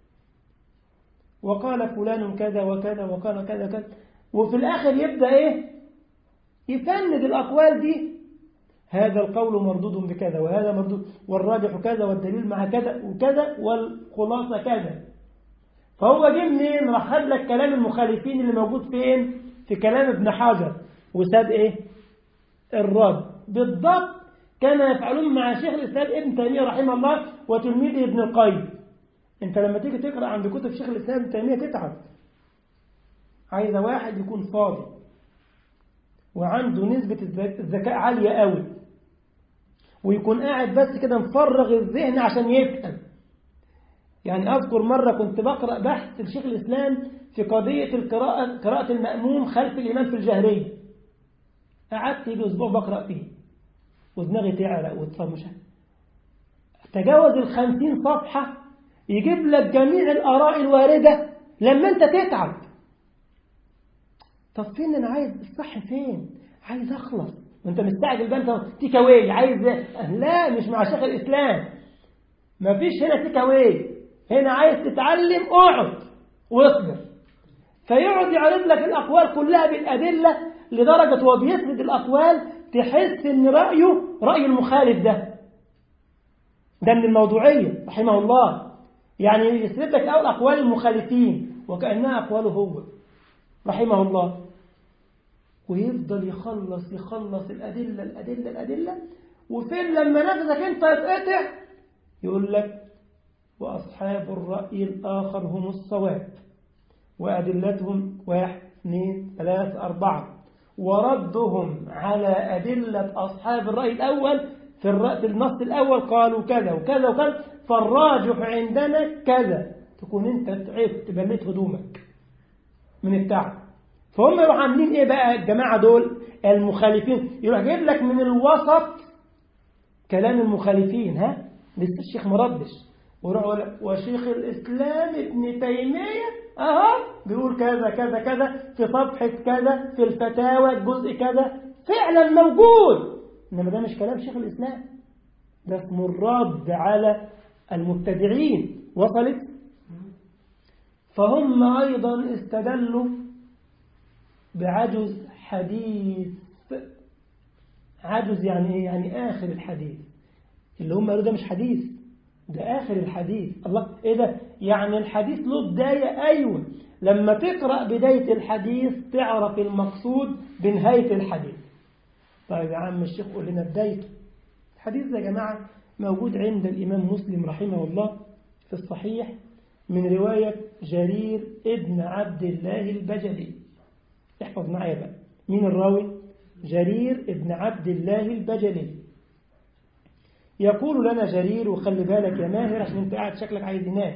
وقال فلان كذا وكذا وقال كذا كذا، وفي الآخر يبدأ إيه؟ يفند الأقوال دي، هذا القول مردود بكذا وهذا مردود والراجح كذا والدليل مع كذا وكذا والخلاصة كذا. فهو جه منين؟ راح خد لك كلام المخالفين اللي موجود فين؟ في كلام ابن حجر، وساب إيه؟ الرد بالضبط كما يفعلون مع شيخ الإسلام ابن تيمية رحمه الله وتلميذه ابن القيم. انت لما تيجي تقرأ عند كتب شيخ الإسلام ابن تيمية تتعب، عايز واحد يكون فاضي وعنده نسبة الذكاء عالية قوي، ويكون قاعد بس كده مفرغ الذهن عشان يفهم. يعني أذكر مرة كنت بقرأ بحث لشيخ الإسلام في قضية القراءة، قراءة المأموم خلف الإمام في الجهرية، قعدت يجي أسبوع بقرأ فيه ودماغي تعرق وتطمش، تجاوز الخمسين صفحة يجيب لك جميع الآراء الواردة لما أنت تتعب. طب فين أنا عايز الصح فين؟ عايز أخلص وأنت مستعجل بقى، أنت تيك أواي عايز. لا، مش مع شيخ الإسلام، ما فيش هنا تيك أواي، هنا عايز تتعلم اقعد واصبر. فيقعد يعرض لك الأقوال كلها بالأدلة لدرجة هو بيسرد الأقوال تحس إن رأيه رأي المخالف ده ده من الموضوعية رحمه الله. يعني يسرد لك أول أقوال المخالفين وكأنها أقواله هو رحمه الله، ويفضل يخلص يخلص الأدلة الأدلة الأدلة، وفين لما نفسك أنت يتقطع يقول لك وأصحاب الرأي الآخر هم الصواب وأدلتهم واحد اثنين ثلاثة أربعة، وردهم على أدلة أصحاب الرأي الأول في الرأي النص الأول قالوا كذا وكذا وكذا، فالراجح عندنا كذا. تكون أنت تعبت بليت هدومك من التعب. فهم يروحوا عاملين إيه بقى الجماعة دول المخالفين؟ يروح جايب لك من الوسط كلام المخالفين، ها لسه الشيخ مردش، ويروح يقول لك وشيخ الإسلام ابن تيمية أهو بيقول كذا كذا كذا في صفحة كذا في الفتاوى الجزء كذا، فعلا موجود، إنما ده مش كلام شيخ الإسلام، ده اسمه الرد على المبتدعين. وصلت؟ فهم أيضا استدلوا بعجز حديث. عجز يعني إيه؟ يعني آخر الحديث، اللي هم قالوا ده مش حديث، ده آخر الحديث. الله، إيه ده؟ يعني الحديث له بداية؟ أيوة، لما تقرأ بداية الحديث تعرف المقصود بنهاية الحديث. طيب يا عم الشيخ قول لنا بدايته. الحديث ده يا جماعة موجود عند الإمام مسلم رحمه الله في الصحيح من رواية جرير ابن عبد الله البجلي. احفظ معايا بقى مين الراوي؟ جرير ابن عبد الله البجلي. يقول لنا جرير، وخلي بالك يا ماهر عشان انت قاعد شكلك عايز ينام.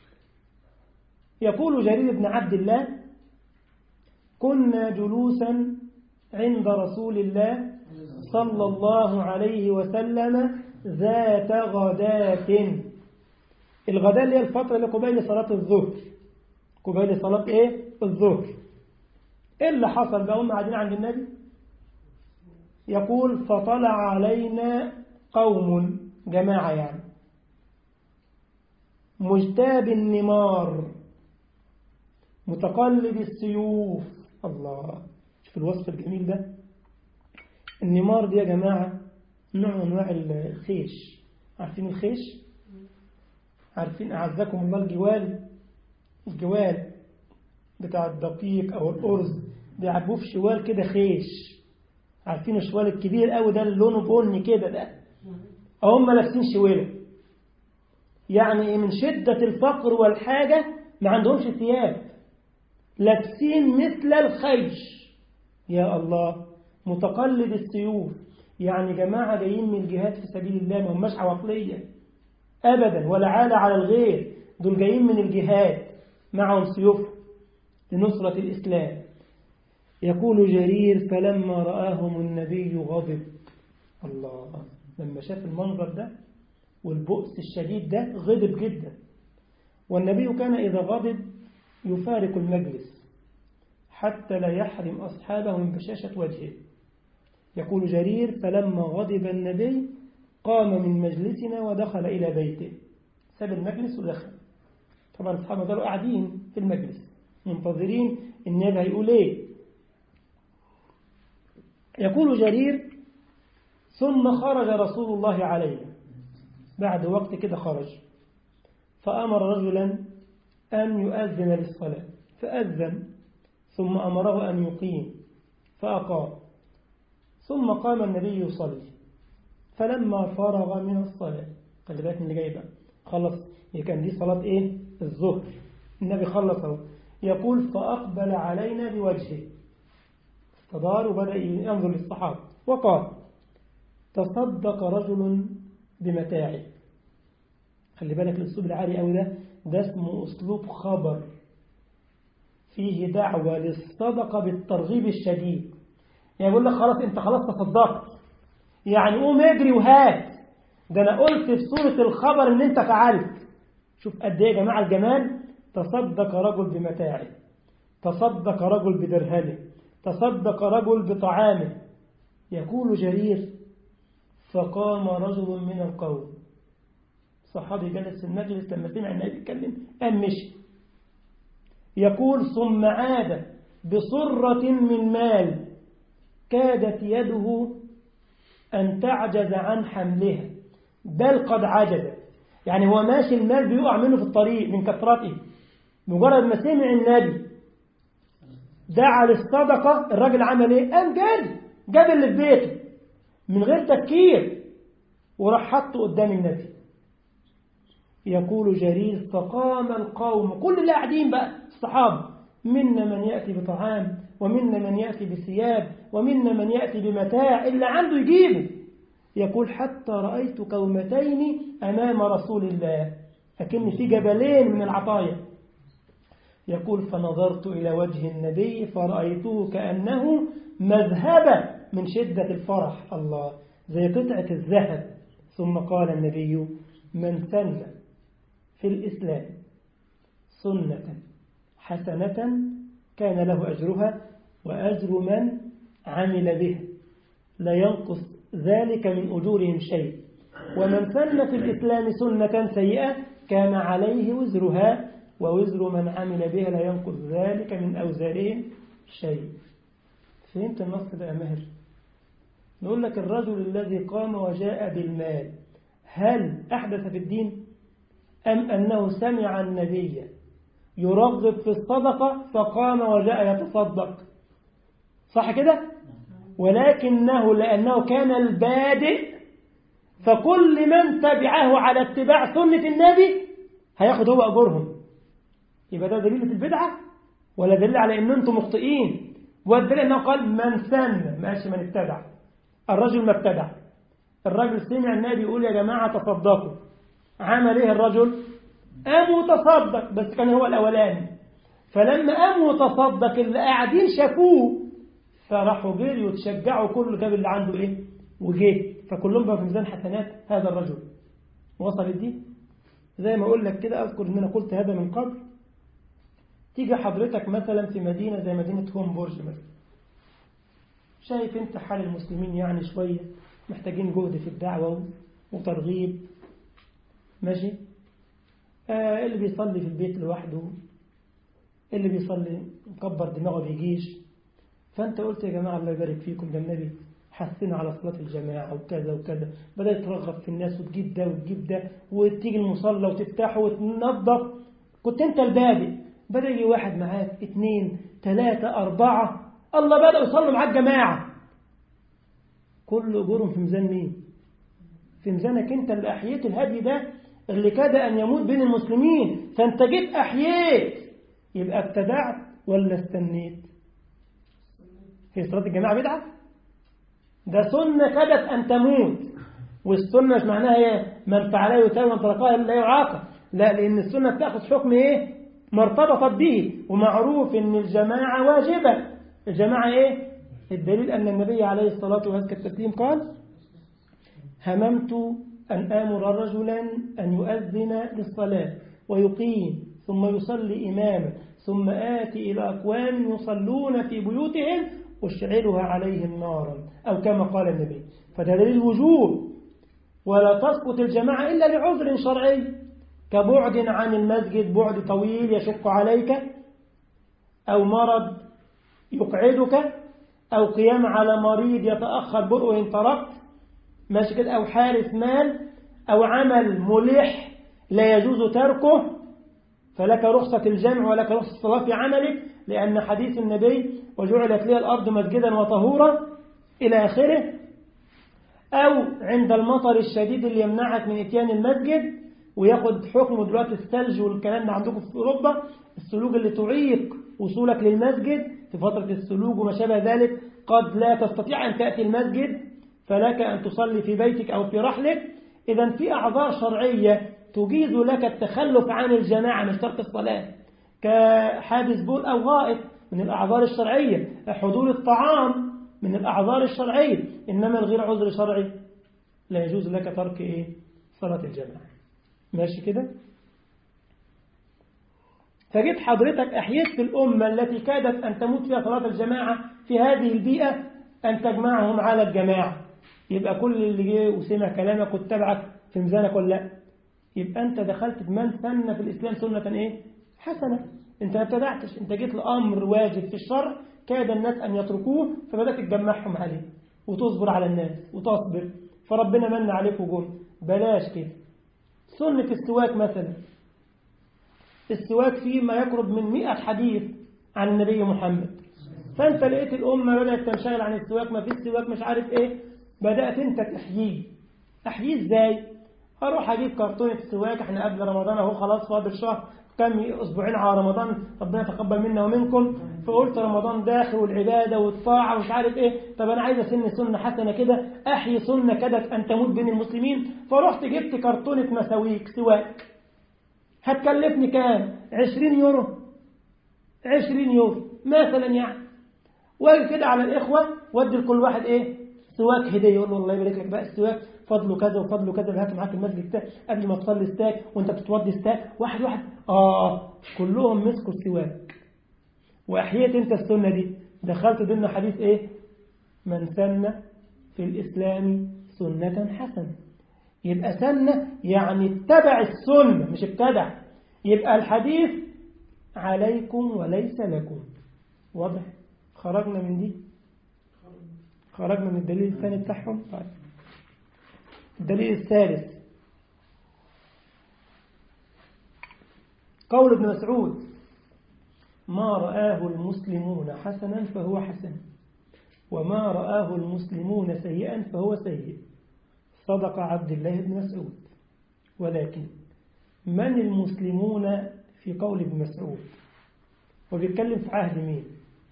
يقول جرير بن عبد الله: كنا جلوسا عند رسول الله صلى الله عليه وسلم ذات غداة. الغداء اللي هي الفترة اللي قبيل صلاة الظهر، قبيل صلاة ايه؟ الظهر. ايه اللي حصل بقى؟ هم قاعدين عند النبي. يقول: فطلع علينا قوم، جماعة يعني، مجتاب النمار متقلب السيوف. الله، شوف الوصف الجميل ده. النمار دي يا جماعة نوع من انواع الخيش. عارفين الخيش؟ عارفين أعزكم الله الجوال؟ الجوال بتاع الدقيق أو الأرز بيعبوه في شوال كده خيش. عارفين الشوال الكبير قوي ده اللي لونه بني كده ده؟ هم لابسين شويله. يعني من شدة الفقر والحاجة ما عندهمش ثياب، لابسين مثل الخيش. يا الله، متقلد السيوف. يعني جماعة جايين من الجهاد في سبيل الله، ما هماش عواطلية أبدا ولا عالة على الغير، دول جايين من الجهاد معهم سيوف لنصرة الإسلام. يقول جرير: فلما رآهم النبي غضب. الله، لما شاف المنظر ده والبؤس الشديد ده غضب جدا، والنبي كان إذا غضب يفارق المجلس حتى لا يحرم أصحابه من بشاشة وجهه. يقول جرير: فلما غضب النبي قام من مجلسنا ودخل إلى بيته، ساب المجلس ودخل. طبعا أصحابه ظلوا قاعدين في المجلس منتظرين النبي هيقول إيه. يقول جرير: ثم خرج رسول الله علينا، بعد وقت كده خرج، فأمر رجلا أن يؤذن للصلاة فأذن، ثم أمره أن يقيم فأقام، ثم قام النبي يصلي. فلما فرغ من الصلاة، خلي بالك من اللي جاي بقى، خلص، هي كان دي صلاة إيه؟ الظهر، النبي خلصه. يقول: فأقبل علينا بوجهه، استدار وبدأ ينظر للصحابة وقال: تصدق رجل بمتاعه. خلي بالك الأسلوب العالي أوي ده، ده اسمه أسلوب خبر فيه دعوة للصدقة بالترغيب الشديد. يعني يقول لك خلاص أنت خلاص تصدقت، يعني قوم اجري وهات، ده أنا قلت في صورة الخبر إن أنت فعلت. شوف قد إيه يا جماعة الجمال. تصدق رجل بمتاعه، تصدق رجل بدرهمه، تصدق رجل بطعامه. يقول جرير: فقام رجل من القوم، صحابي جلس في المجلس لما سمع النبي يتكلم قام مشي. يقول: ثم عاد بصرة من مال كادت يده أن تعجز عن حملها، بل قد عجزت. يعني هو ماشي المال بيقع منه في الطريق من كثرته، مجرد ما سمع النبي دعا للصدقة، الراجل عمل ايه؟ قام جري جاب اللي في بيته من غير تفكير وراح حطه قدام النبي. يقول جرير: فقام القوم، كل اللي قاعدين بقى الصحابة، منا من يأتي بطعام، ومنا من يأتي بثياب، ومنا من يأتي بمتاع، اللي عنده يجيبه. يقول: حتى رأيت كومتين أمام رسول الله، أكن في جبلين من العطايا. يقول: فنظرت إلى وجه النبي فرأيته كأنه مذهبة من شدة الفرح، الله، زي قطعة الذهب. ثم قال النبي: من سن في الإسلام سنة حسنة كان له أجرها وأجر من عمل بها، لا ينقص ذلك من أجورهم شيء، ومن سن في الإسلام سنة سيئة كان عليه وزرها ووزر من عمل بها لا ينقص ذلك من أوزارهم شيء. فهمت النص ده يا ماهر؟ نقول لك الرجل الذي قام وجاء بالمال هل أحدث في الدين، أم أنه سمع النبي يرغب في الصدقة فقام وجاء يتصدق؟ صح كده؟ ولكنه لأنه كان البادئ، فكل من تبعه على اتباع سنة النبي هياخد هو أجرهم. يبقى ده دليل في البدعة ولا دليل على أن أنتم مخطئين؟ والدليل أنه قال: من سن، ماشي، من اتبع. الرجل ما اتبع، الرجل سمع النبي يقول: يا جماعة تصدقوا، عمل ايه الرجل؟ قام وتصدق، بس كان هو الأولاني. فلما قام وتصدق اللي قاعدين شافوه فراحوا جريوا وتشجعوا، كل جاب اللي عنده ايه وجه، فكلهم بقى في ميزان حسنات هذا الرجل. وصلت دي؟ زي ما اقول لك كده، اذكر ان انا قلت هذا من قبل. تيجي حضرتك مثلا في مدينة زي مدينة هومبورج مثلا، شايف انت حال المسلمين يعني شوية محتاجين جهد في الدعوة وترغيب، ماشي، آه اللي بيصلي في البيت لوحده، اللي بيصلي مكبر دماغه بيجيش. فانت قلت: يا جماعة الله يبارك فيكم، ده النبي حثنا على صلاة الجماعة وكذا وكذا، بدأت ترغب في الناس وتجيب ده وتجيب ده وتيجي المصلى وتفتحه وتنظف. كنت انت البادئ، بدأ يجي واحد معاك، اثنين، ثلاثة، أربعة، الله بدأ يصلوا معاك جماعة. كل أجورهم في ميزان مين؟ في ميزانك انت اللي أحييت الهدي ده اللي كاد أن يموت بين المسلمين، فانت جيت أحييت. يبقى ابتدعت ولا استنيت؟ في صلاة الجماعة بدعة؟ ده سنة كادت أن تموت. والسنة مش معناها ايه؟ من فعلها يتابع ومن تركها لا يعاقب، لا، لأن السنة بتأخذ حكم ايه؟ ما ارتبطت به. ومعروف ان الجماعة واجبة. الجماعة ايه؟ الدليل أن النبي عليه الصلاة والسلام قال: هممت أن آمر رجلا أن يؤذن للصلاة ويقيم ثم يصلي إماما ثم آتي إلى أقوام يصلون في بيوتهم أشعلها عليهم نارا أو كما قال النبي. فدليل الوجوب، ولا تسقط الجماعة إلا لعذر شرعي كبعد عن المسجد، بعد طويل يشق عليك، أو مرض يقعدك، أو قيام على مريض يتأخر برؤه إن تركت ماشي كده، أو حارس مال، أو عمل ملح لا يجوز تركه فلك رخصة الجمع ولك رخصة الصلاة في عملك، لأن حديث النبي وجعلت لي الأرض مسجدا وطهورا إلى آخره. أو عند المطر الشديد اللي يمنعك من إتيان المسجد وياخد حكم دلوقتي الثلج والكلام ده عندكم في أوروبا، السلوج اللي تعيق وصولك للمسجد في فترة السلوج وما شابه ذلك، قد لا تستطيع أن تأتي المسجد فلك أن تصلي في بيتك أو في رحلك. إذا في أعذار شرعية تجيز لك التخلف عن الجماعة مش ترك الصلاة، كحادث بول أو غائط من الأعذار الشرعية، حضور الطعام من الأعذار الشرعية، إنما الغير عذر شرعي لا يجوز لك ترك إيه؟ صلاة الجماعة. ماشي كده؟ فجيت حضرتك أحييت في الأمة التي كادت أن تموت فيها صلاة الجماعة في هذه البيئة أن تجمعهم على الجماعة، يبقى كل اللي جه وسمع كلامك واتبعك في ميزانك ولا لا؟ يبقى أنت دخلت بمن سن في الإسلام سنة إيه؟ حسنة. أنت ما ابتدعتش، أنت جيت لأمر واجب في الشرع كاد الناس أن يتركوه فبدأت تجمعهم عليه وتصبر على الناس وتصبر، فربنا من عليك وجم. بلاش كده. سنة السواك مثلا، السواك فيه ما يقرب من مئة حديث عن النبي محمد، فأنت لقيت الأمة بدأت تنشغل عن السواك، ما في السواك مش عارف إيه، بدأت أنت تحييه. أحييه إزاي؟ أروح أجيب كرتونة سواك، إحنا قبل رمضان أهو خلاص فاضل شهر كم أسبوعين على رمضان، ربنا يتقبل منا ومنكم، فقلت رمضان داخل والعبادة والطاعة ومش عارف إيه، طب أنا عايز أسن سنة حسنة كده، أحيي سنة كادت أن تموت بين المسلمين، فرحت جبت كرتونة مساويك سواك. هتكلفني كام؟ عشرين يورو عشرين يورو مثلا يعني، واجي كده على الإخوة وادي لكل واحد إيه؟ سواك هدية، يقول له الله يبارك لك بقى السواك فضله كذا وفضله كذا، هات معاك المسجد ده قبل ما تصلي استاك وانت بتتوضي استاك، واحد واحد آه كلهم مسكوا السواك. وأحييت انت السنة دي، دخلت ضمن حديث إيه؟ من سن في الإسلام سنة حسنة. يبقى سنة يعني اتبع السنة مش ابتدع، يبقى الحديث عليكم وليس لكم. واضح؟ خرجنا من دي؟ خرجنا من الدليل الثاني بتاعهم. طيب الدليل الثالث قول ابن مسعود: ما رآه المسلمون حسنا فهو حسن، وما رآه المسلمون سيئا فهو سيء. صدق عبد الله بن مسعود. ولكن من المسلمون في قول ابن مسعود؟ وبيتكلم في عهد مين؟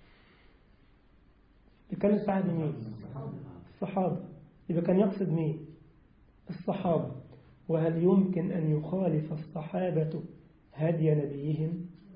بيتكلم في عهد مين؟ الصحابة. يبقى كان يقصد مين؟ الصحابة. وهل يمكن أن يخالف الصحابة هدي نبيهم؟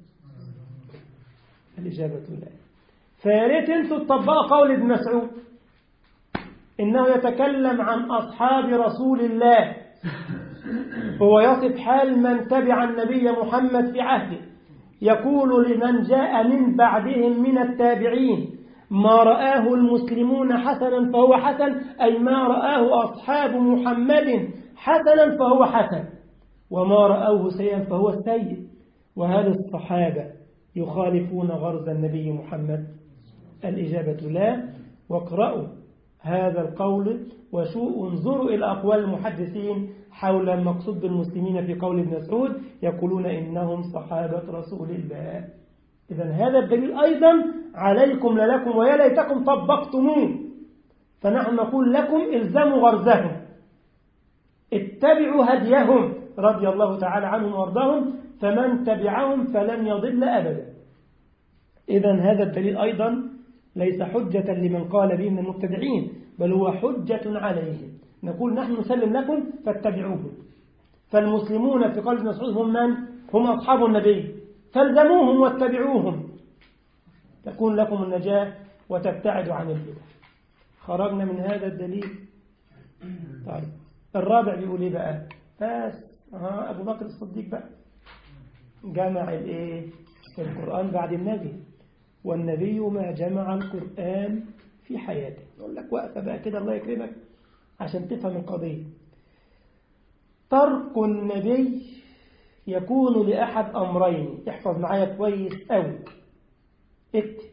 الإجابة لا. فياريت انتوا تطبقوا قول ابن مسعود إنه يتكلم عن أصحاب رسول الله، هو يصف حال من تبع النبي محمد في عهده، يقول لمن جاء من بعدهم من التابعين: ما رآه المسلمون حسنا فهو حسن، أي ما رآه أصحاب محمد حسنا فهو حسن، وما رأوه سيئا فهو سيء. وهل الصحابة يخالفون غرض النبي محمد؟ الإجابة لا. واقرأوا هذا القول وشو انظروا إلى أقوال المحدثين حول المقصود بالمسلمين في قول ابن مسعود، يقولون إنهم صحابة رسول الله. إذن هذا الدليل أيضا عليكم للكم ويا ليتكم طبقتموه. فنحن نقول لكم الزموا غرزهم، اتبعوا هديهم رضي الله تعالى عنهم وارضاهم، فمن تبعهم فلن يضل أبدا. إذن هذا الدليل أيضا ليس حجة لمن قال به من المبتدعين، بل هو حجة عليهم. نقول نحن نسلم لكم فاتبعوهم. فالمسلمون في قول ابن مسعود هم من؟ هم أصحاب النبي، فالزموهم واتبعوهم تكون لكم النجاة وتبتعدوا عن البدع. خرجنا من هذا الدليل. طيب الرابع بيقول ايه بقى؟ بس آه أبو بكر الصديق بقى جمع الإيه؟ القرآن بعد النبي، والنبي ما جمع القرآن في حياته. يقول لك وقفة بقى كده الله يكرمك عشان تفهم القضية. ترك النبي يكون لأحد أمرين، احفظ معايا كويس أوي، اكتب.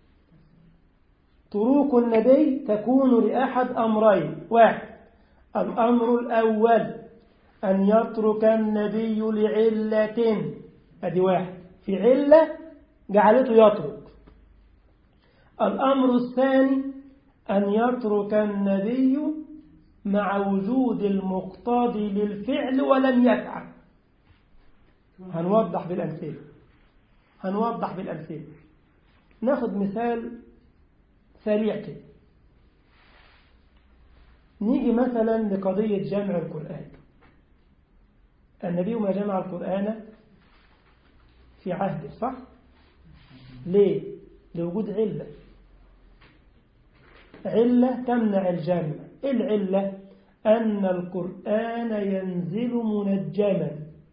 تروك النبي تكون لأحد أمرين. واحد، الأمر الأول أن يترك النبي لعلة، أدي واحد، في علة جعلته يترك. الأمر الثاني أن يترك النبي مع وجود المقتضي للفعل ولم يفعل. هنوضح بالأمثلة هنوضح بالأمثلة ناخد مثال سريع كده. نيجي مثلا لقضية جمع القرآن. النبي ما جمع القرآن في عهده، صح؟ ليه؟ لوجود علة علة تمنع الجمع. العلة أن القرآن ينزل منجما.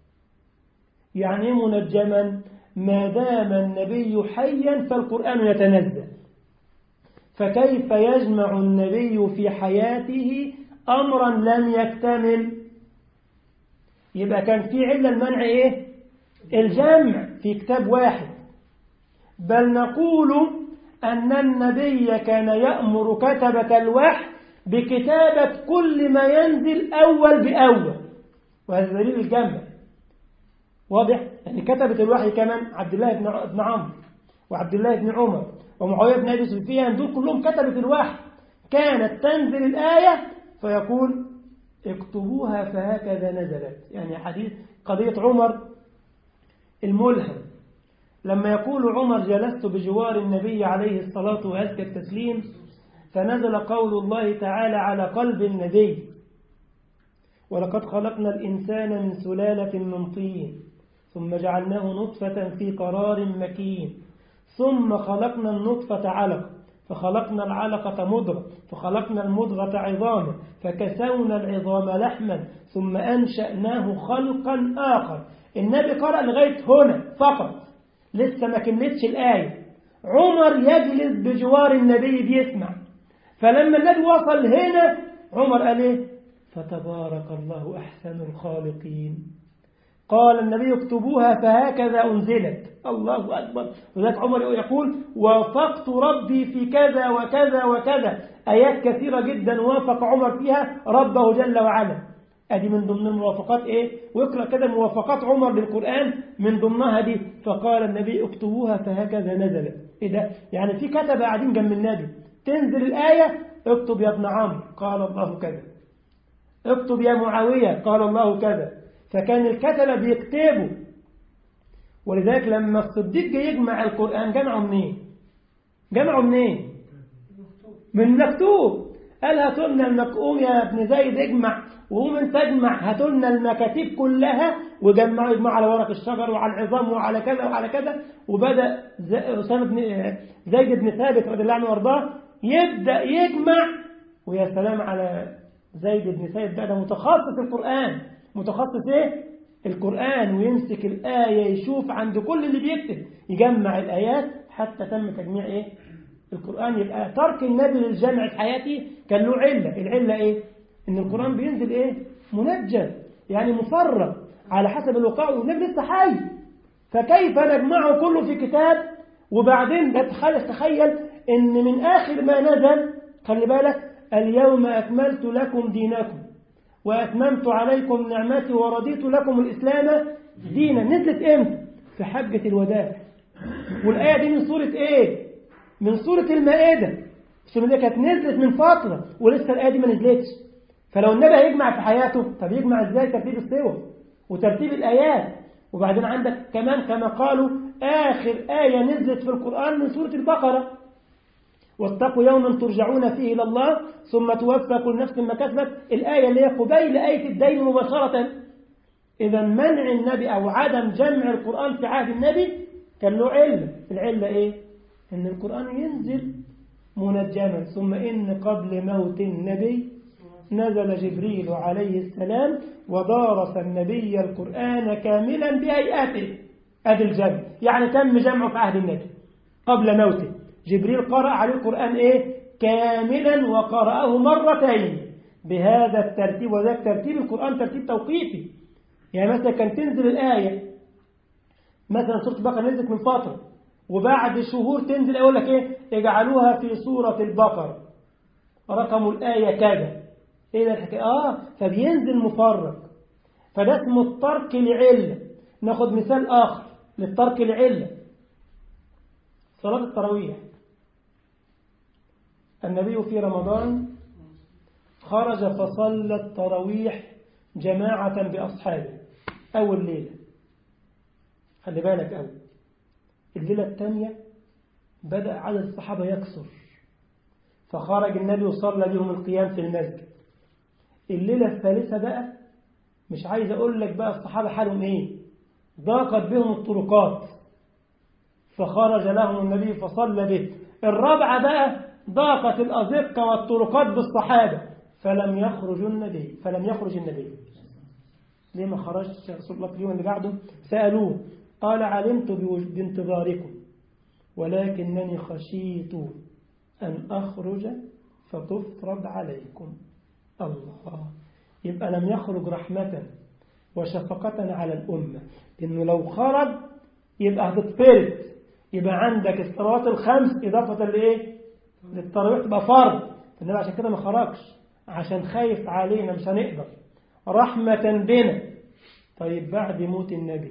يعني ايه منجما؟ ما دام النبي حيا فالقرآن يتنزل، فكيف يجمع النبي في حياته أمرا لم يكتمل؟ يبقى كان في علة المنع إيه؟ الجمع في كتاب واحد. بل نقول أن النبي كان يأمر كتبة الوحي بكتابة كل ما ينزل أول بأول، وهذا دليل الجمع واضح. يعني كتبة الوحي كمان عبد الله بن عمرو وعبد الله بن عمر ومعاوية بن أبي سفيان، دول كلهم كتبة الوحي. كانت تنزل الآية فيقول اكتبوها فهكذا نزلت. يعني حديث قضية عمر الملهم، لما يقول عمر جلست بجوار النبي عليه الصلاة وأزكى التسليم فنزل قول الله تعالى على قلب النبي ولقد خلقنا الإنسان من سلالة من طين ثم جعلناه نطفة في قرار مكين ثم خلقنا النطفة علقة فخلقنا العلقة مضغة فخلقنا المضغة عظاما فكسونا العظام لحما ثم أنشأناه خلقا آخر. النبي قرأ لغاية هنا فقط، لسه ما كملتش الآية. عمر يجلس بجوار النبي بيسمع، فلما النبي وصل هنا عمر قال ايه؟ فتبارك الله أحسن الخالقين. قال النبي اكتبوها فهكذا أنزلت. الله أكبر. وذلك عمر يقول وافقت ربي في كذا وكذا وكذا. آيات كثيرة جدا وافق عمر فيها ربه جل وعلا. أدي من ضمن الموافقات إيه؟ ويقرأ كده موافقات عمر للقرآن من ضمنها دي. فقال النبي اكتبوها فهكذا نزلت. إيه ده؟ يعني في كتبة قاعدين جنب النبي، تنزل الآية اكتب يا ابن عمرو قال الله كذا، اكتب يا معاوية قال الله كذا. فكان الكتبة بيكتبوا. ولذلك لما الصديق جه يجمع القرآن جمعه منين؟ جمعه منين؟ من مكتوب. قال هاتوا لنا المكؤوم يا ابن زيد اجمع، وهم انت اجمع هاتوا لنا المكاتيب كلها وجمعوا، يجمعوا على ورق الشجر وعلى العظام وعلى كذا وعلى كذا. وبدأ أسامة بن زيد بن ثابت رضي الله عنه وارضاه يبدأ يجمع. ويا سلام على زيد بن ثابت بقى، ده متخصص القرآن. متخصص ايه؟ القرآن. ويمسك الآية يشوف عند كل اللي بيكتب يجمع الآيات حتى تم تجميع ايه؟ القرآن. يبقى ترك النبي للجمع في حياته كان له علة. العلة ايه؟ ان القرآن بينزل ايه؟ منجم، يعني مفرغ على حسب الوقائع، والنبي لسه حي. فكيف نجمعه كله في كتاب؟ وبعدين تخيل ان من آخر ما نزل، خلي بالك، اليوم أكملت لكم دينكم وأتممت عليكم نعمتي ورضيت لكم الإسلام دينا. نزلت امتى؟ في حجة الوداع. والآية دي من سورة ايه؟ من سورة المائدة. السورة دي كانت نزلت من فترة ولسه الآية دي ما نزلتش. فلو النبي هيجمع في حياته، طب يجمع ازاي؟ ترتيب السور وترتيب الآيات. وبعدين عندك كمان كما قالوا آخر آية نزلت في القرآن من سورة البقرة، واتقوا يوما ترجعون فيه إلى الله ثم توفى كل نفس ما كسبت. الآية اللي هي قبيل آية الدين مباشرة. إذا منع النبي أو عدم جمع القرآن في عهد النبي كان له علة. العلة إيه؟ إن القرآن ينزل منجما. ثم إن قبل موت النبي نزل جبريل عليه السلام ودارس النبي القرآن كاملا بهيئته. أدي الجمع، يعني تم جمعه في عهد النبي قبل موته. جبريل قرأ عليه القرآن إيه؟ كاملا وقرأه مرتين بهذا الترتيب، وذاك ترتيب القرآن ترتيب توقيفي. يعني مثلا كان تنزل الآية، مثلا سورة البقرة نزلت من فترة وبعد شهور تنزل أقول لك إيه؟ اجعلوها في سورة البقرة رقم الآية كذا. إيه ده الحكاية؟ آه فبينزل مفرق، فده اسمه الترك لعلة. ناخد مثال آخر للترك لعلة، صلاة التراويح. النبي في رمضان خرج فصلى التراويح جماعة بأصحابه أول ليلة، خلي بالك أول. الليلة الثانية بدأ عدد الصحابة يكثر، فخرج النبي وصلى بهم القيام في المسجد. الليلة الثالثة بقى مش عايز أقول لك بقى الصحابة حالهم إيه، ضاقت بهم الطرقات فخرج لهم النبي فصلى به. الرابعة بقى ضاقت الأزقة والطرقات بالصحابة فلم يخرج النبي فلم يخرج النبي ليه ما خرجش يا رسول الله في اليوم اللي بعده؟ سألوه قال علمت بانتظاركم ولكنني خشيت أن أخرج فتفرض عليكم. الله، يبقى لم يخرج رحمة وشفقة على الأمة، إنه لو خرج يبقى هتتفرض، يبقى عندك الصلوات الخمس إضافة لإيه؟ للتراويح تبقى فرض. فالنبي عشان كده ما خرجش، عشان خايف علينا مش هنقدر، رحمة بنا. طيب بعد موت النبي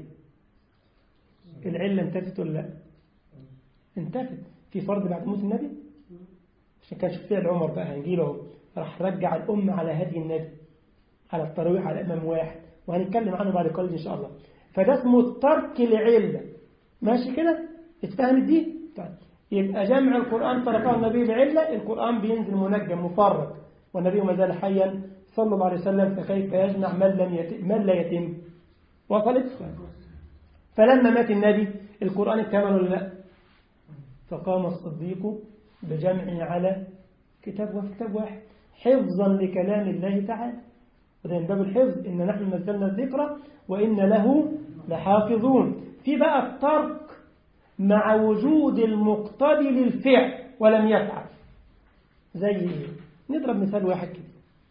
العلة انتفت ولا لا؟ انتفت. في فرض بعد موت النبي؟ عشان كان شفيع العمر بقى هنجيله راح رجع الأمة على هدي النبي، على التراويح على إمام واحد، وهنتكلم عنه بعد قليل إن شاء الله. فده اسمه الترك لعلة. ماشي كده؟ اتفهمت دي؟ طيب يبقى جمع القرآن تركه النبي لعلة، القرآن بينزل منجم مفرق والنبي ما زال حيا صلى الله عليه وسلم، فكيف يجمع من لم يتم من لا يتم؟ وصلت؟ فلما مات النبي القرآن اكتمل ولا لا؟ فقام الصديق بجمعه على كتاب وكتاب واحد حفظا لكلام الله تعالى. وده من باب الحفظ، إن نحن نزلنا الذكر وإن له لحافظون. في بقى الترك مع وجود المقتضي للفعل ولم يفعل. زي إيه؟ نضرب مثال واحد كده،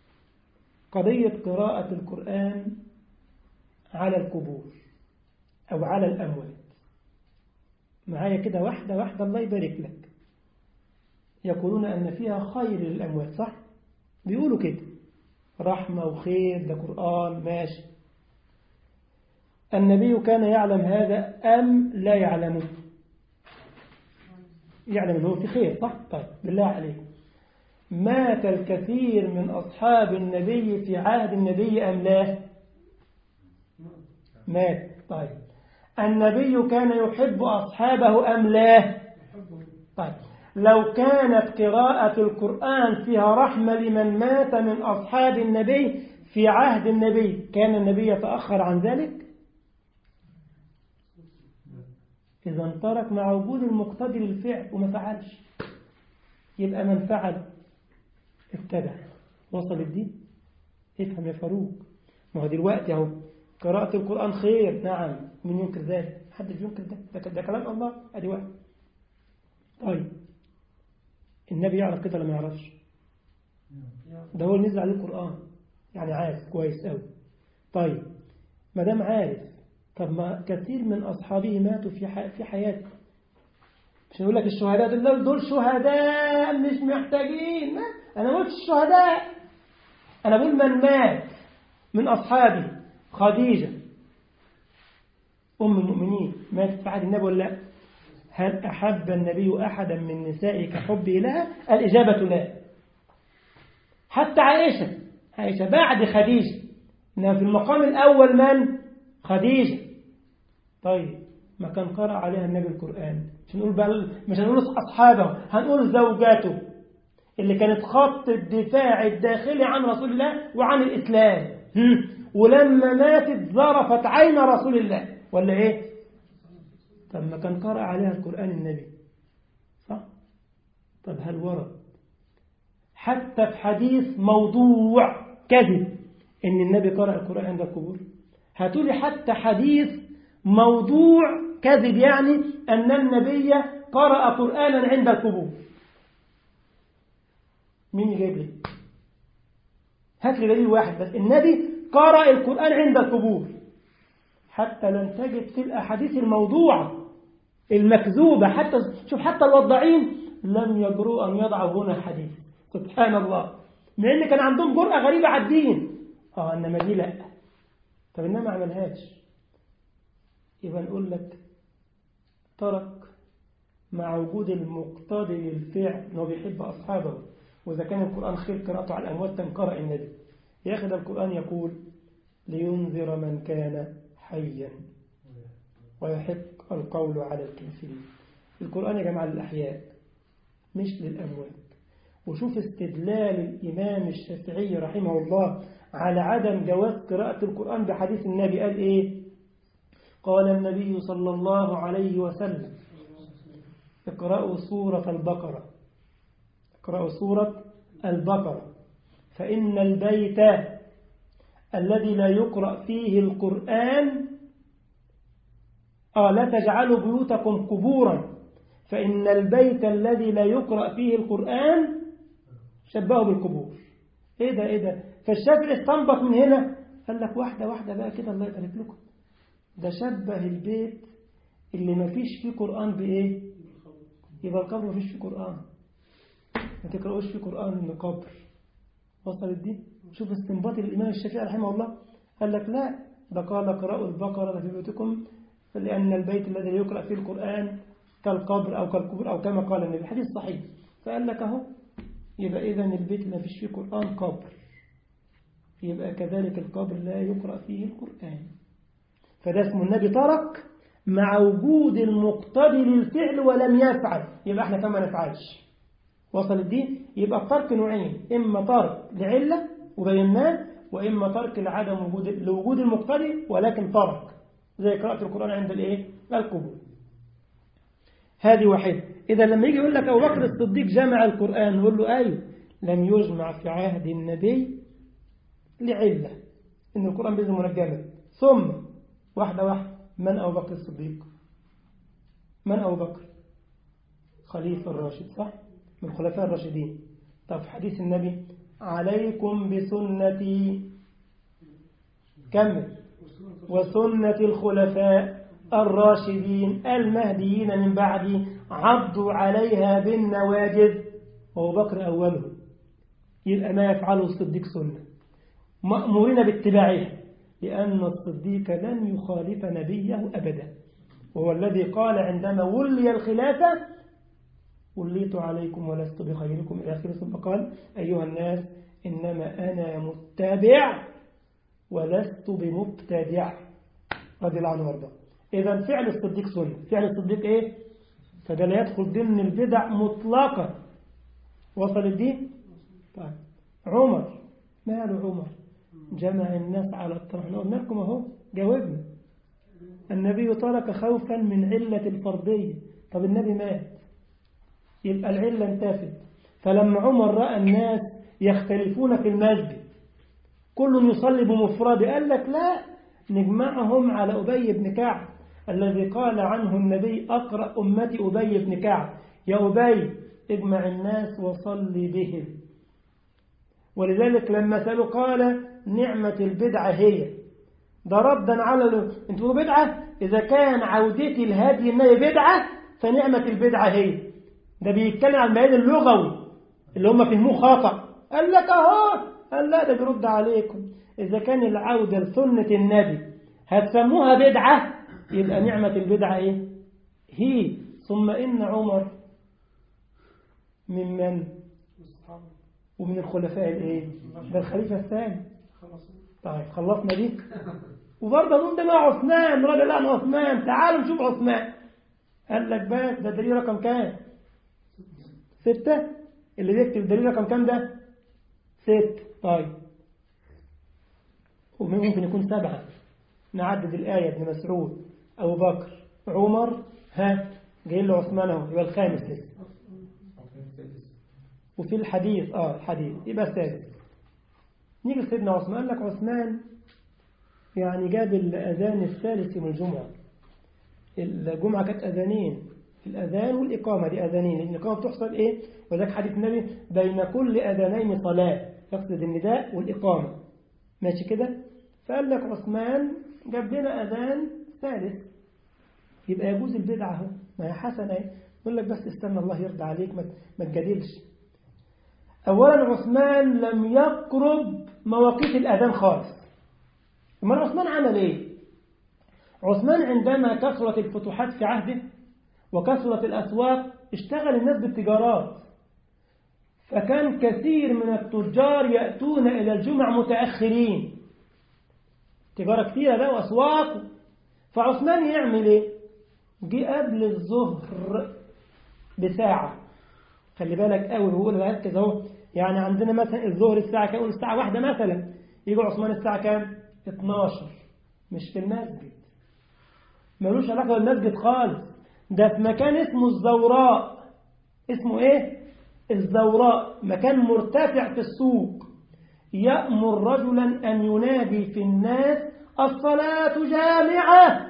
قضية قراءة القرآن على القبور أو على الأموات. معايا كده واحدة واحدة الله يبارك لك. يقولون أن فيها خير للأموات، صح؟ بيقولوا كده رحمة وخير، ده قرآن، ماشي. النبي كان يعلم هذا أم لا يعلمه؟ يعلم أنه في خير، صح؟ طيب بالله عليكم، مات الكثير من أصحاب النبي في عهد النبي أم لا؟ مات. طيب النبي كان يحب أصحابه أم لا؟ طيب لو كانت قراءة القرآن فيها رحمة لمن مات من أصحاب النبي في عهد النبي، كان النبي يتأخر عن ذلك؟ إذا ترك مع وجود المقتضي للفعل وما فعلش، يبقى من فعل ابتدع. وصل الدين؟ افهم يا فاروق. ما هو دلوقتي اهو قراءة القرآن خير، نعم، من ينكر ذلك؟ حد ينكر ده؟ ده, ده كلام الله. ادي واحد. طيب النبي يعرف كده ولا ما يعرفش؟ ده هو اللي نزل عليه القرآن، يعني عارف كويس قوي. طيب ما دام عارف، طب ما كثير من أصحابه ماتوا في ح... في حياته. مش نقول لك الشهداء دول دول شهداء مش محتاجين، ما. أنا ما قلتش الشهداء، أنا بقول من مات من أصحابي. خديجة أم المؤمنين ماتت في عهد النبي ولا لا؟ هل أحب النبي أحدا من نسائه كحبه لها؟ الإجابة لا. حتى عائشة عائشة بعد خديجة، إنها في المقام الأول من؟ خديجة. طيب ما كان قرأ عليها النبي القرآن؟ مش هنقول بل مش هنقول أصحابه، هنقول زوجاته اللي كانت خط الدفاع الداخلي عن رسول الله وعن الإسلام. ولما ماتت ظرفت عين رسول الله ولا إيه؟ طب ما كان قرأ عليها القرآن النبي، صح؟ طب هل ورد حتى في حديث موضوع كذب إن النبي قرأ القرآن عند القبور؟ هاتولي حتى حديث موضوع كذب يعني أن النبي قرأ قرآنا عند القبور. مين يجيب لي؟ هات لي دليل واحد بس النبي قرأ القرآن عند القبور. حتى لن تجد في الأحاديث الموضوعة المكذوبة، حتى شوف حتى الوضاعين لم يجرؤوا أن يضعوا هنا حديث. سبحان الله، مع إن كان عندهم جرأة غريبة على الدين. آه إنما دي لا. طب إنما ما عملهاش، يبقى نقول لك ترك مع وجود المقتضي للفعل إنه بيحب أصحابه، وإذا كان القرآن خير قراءته على الأموات تنقرأ النبي. ياخد القرآن يقول لينذر من كان حيا ويحق القول على الكافرين. القرآن يا جماعة للأحياء مش للأموات. وشوف استدلال الإمام الشافعي رحمه الله على عدم جواز قراءة القرآن بحديث النبي. قال إيه؟ قال النبي صلى الله عليه وسلم اقرأوا سورة البقرة، اقرأوا سورة البقرة فإن البيت الذي لا يقرأ فيه القرآن آه لا تجعلوا بيوتكم قبورا، فإن البيت الذي لا يقرأ فيه القرآن شبهه بالقبور. إيه ده إيه ده؟ فالشافعي استنبط من هنا، قال لك واحدة واحدة بقى كده الله يبارك لكم، ده شبه البيت اللي ما فيش فيه قرآن بإيه؟ يبقى القبر ما فيش فيه قرآن، ما تقرأوش فيه قرآن من قبر. وصلت دي؟ شوف استنباط الإمام الشافعي رحمه الله، قال لك لا، ده قال اقرأوا البقرة في بيوتكم لأن البيت الذي يقرأ فيه القرآن كالقبر أو كالقبور أو كما قال النبي، الحديث صحيح. فقال لك أهو، يبقى إذن البيت اللي ما فيش فيه قرآن قبر، يبقى كذلك القبر لا يقرأ فيه القرآن. فده اسمه النبي ترك مع وجود المقتضي للفعل ولم يفعل، يبقى احنا كما نفعلش. وصلت دي؟ يبقى الترك نوعين، إما ترك لعلة وبيناه، وإما ترك لعدم وجود لوجود المقتضي ولكن ترك، زي قراءة القرآن عند الايه؟ القبور. هذه واحدة. إذا لما يجي يقول لك أبو بكر الصديق جمع القرآن، نقول له أيوه، لم يجمع في عهد النبي لعلة إن القرآن بإذن منجمة. ثم واحدة واحدة، من أبو بكر الصديق؟ من أبو بكر؟ خليفة الراشد، صح؟ من الخلفاء الراشدين. طب في حديث النبي عليكم بسنتي، كمل، وسنة الخلفاء الراشدين المهديين من بعدي عضوا عليها بالنواجذ، وأبو بكر أوله. يبقى ما يفعله الصديق سنة، مأمورين باتباعها، لأن الصديق لن يخالف نبيه أبدا، وهو الذي قال عندما ولي الخلافة وليت عليكم ولست بخيركم إلى آخره. ثم قال أيها الناس إنما أنا متبع ولست بمبتدع، رضي الله عنه وارضاه. إذا فعل الصديق سنة. فعل الصديق إيه؟ فده لا يدخل ضمن البدع مطلقا. وصل الدين؟ طيب عمر، ماله عمر؟ جمع الناس على الطرح. قلنا لكم أهو، جاوبنا. النبي ترك خوفا من علة الفرضية. طب النبي مات، يبقى العلة انتفت. فلما عمر رأى الناس يختلفون في المسجد، كل يصلي بمفرده، قال لك لا، نجمعهم على أبي بن كعب الذي قال عنه النبي أقرأ أمتي أبي بن كعب. يا أبي اجمع الناس وصلي بهم. ولذلك لما سألوا قال نعمة البدعة هي، ده ردا على ال... انتوا بدعة، إذا كان عودتي الهدي إنها بدعة فنعمة البدعة هي. ده بيتكلم عن المعين اللغوي اللي هم فهموه خطأ. قال لك أهو، قال لا، ده بيرد عليكم. إذا كان العودة لسنة النبي هتسموها بدعة، يبقى نعمة البدعة إيه؟ هي. ثم إن عمر من من؟ ومن الخلفاء الإيه؟ ده الخليفة الثاني. طيب خلصنا دي. وبرضه نقول ده مع عثمان رضي الله عنه. عثمان، تعالوا نشوف عثمان. قال لك بس ده دليل رقم كام؟ ستة. اللي بيكتب الدليل رقم كام ده؟ ست. طيب وممكن يكون سبعة، نعدد الآية. ابن مسعود، أبو بكر، عمر، ها جاي له عثمان اهو، يبقى الخامس لسه. وفي الحديث اه الحديث يبقى السادس. نيجي لسيدنا عثمان. قال لك عثمان يعني جاب الأذان الثالث من الجمعة، الجمعة كانت أذانين، الأذان والإقامة دي أذانين، الإقامة بتحصل إيه؟ وذلك حديث النبي بين كل أذانين صلاة، يقصد النداء والإقامة، ماشي كده؟ فقال لك عثمان جاب لنا أذان ثالث، يبقى يجوز البدعة اهو، ما هي حسنة اهي. يقول لك بس استنى الله يرضى عليك، ما تجادلش. أولا عثمان لم يقرب مواقيت الأذان خالص. أمال عثمان عمل إيه؟ عثمان عندما كثرت الفتوحات في عهده وكثرت الأسواق اشتغل الناس بالتجارات، فكان كثير من التجار يأتون إلى الجمع متأخرين، تجارة كثيرة بقى وأسواق. فعثمان يعمل إيه؟ جه قبل الظهر بساعة، خلي بالك قوي، بقول ركز اهو، يعني عندنا مثلا الظهر الساعة كام؟ الساعة واحدة مثلا، يجي عثمان الساعة كام؟ اتناشر، مش في المسجد، ملوش علاقة بالمسجد خالص، ده في مكان اسمه الزوراء. اسمه ايه؟ الزوراء، مكان مرتفع في السوق، يأمر رجلا أن ينادي في الناس الصلاة جامعة،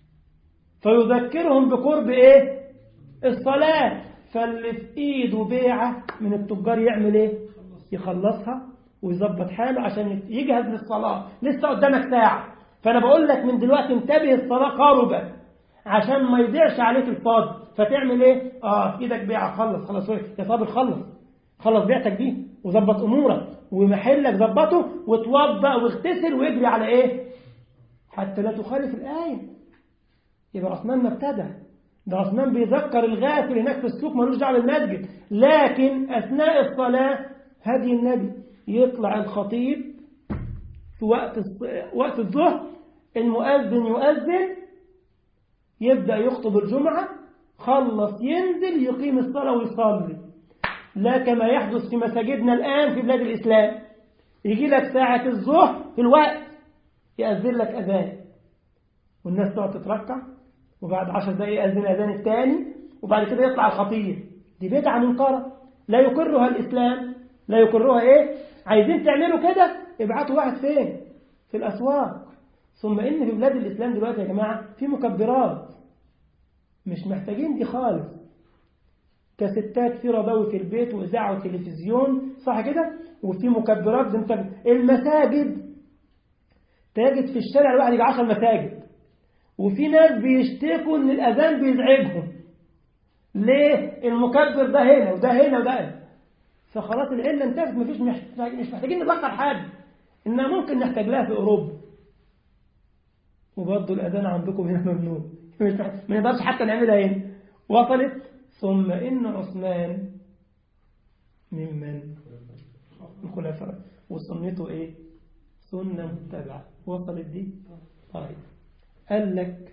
فيذكرهم بقرب ايه؟ الصلاة. فاللي في ايده بيعة من التجار يعمل ايه؟ يخلصها ويظبط حاله عشان يجهز للصلاة، لسه قدامك ساعة. فانا بقول لك من دلوقتي انتبه، الصلاة قربت عشان ما يضيعش عليك الفاضل. فتعمل ايه؟ اه ايدك بيعة، خلص خلص يا صابر، خلص خلص بيعتك دي وظبط امورك ومحلك ظبطه وتوضأ واغتسل واجري على ايه؟ حتى لا تخالف الآية. يبقى عثمان ما ابتدى، ده عثمان بيذكر الغافل هناك في السوق، ملوش دعوه بالمسجد. لكن أثناء الصلاة هدي النبي يطلع الخطيب في وقت وقت الظهر، المؤذن يؤذن، يبدأ يخطب الجمعة، خلص ينزل يقيم الصلاة ويصلي، لا كما يحدث في مساجدنا الآن في بلاد الإسلام. يجي لك ساعة الظهر في الوقت يأذن لك أذان والناس تقعد تتركع، وبعد عشر دقائق يأذن أذان الثاني، وبعد كده يطلع الخطيب. دي بدعة منكرة لا يقرها الإسلام، لا يقرها إيه؟ عايزين تعملوا كده؟ ابعتوا واحد فين؟ في الأسواق. ثم إن في بلاد الإسلام دلوقتي يا جماعة في مكبرات، مش محتاجين دي خالص، كستات في رضاوي في البيت وإذاعة وتلفزيون، صح كده؟ وفي مكبرات. انت المساجد تجد في الشارع الواحد يجي عشر مساجد، وفي ناس بيشتكوا ان الاذان بيزعجهم. ليه؟ المكبر ده هنا وده هنا وده هنا. فخلاص العله انتهت، مفيش محتاج، مش محتاجين نذكر حد، انها ممكن نحتاج لها في اوروبا. وبرضه الاذان عندكم هنا ممنوع، ما نقدرش حتى نعملها هنا. وصلت. ثم ان عثمان ممن الخلفاء وسنته ايه؟ سنه متبعه. وصلت دي؟ طيب قال لك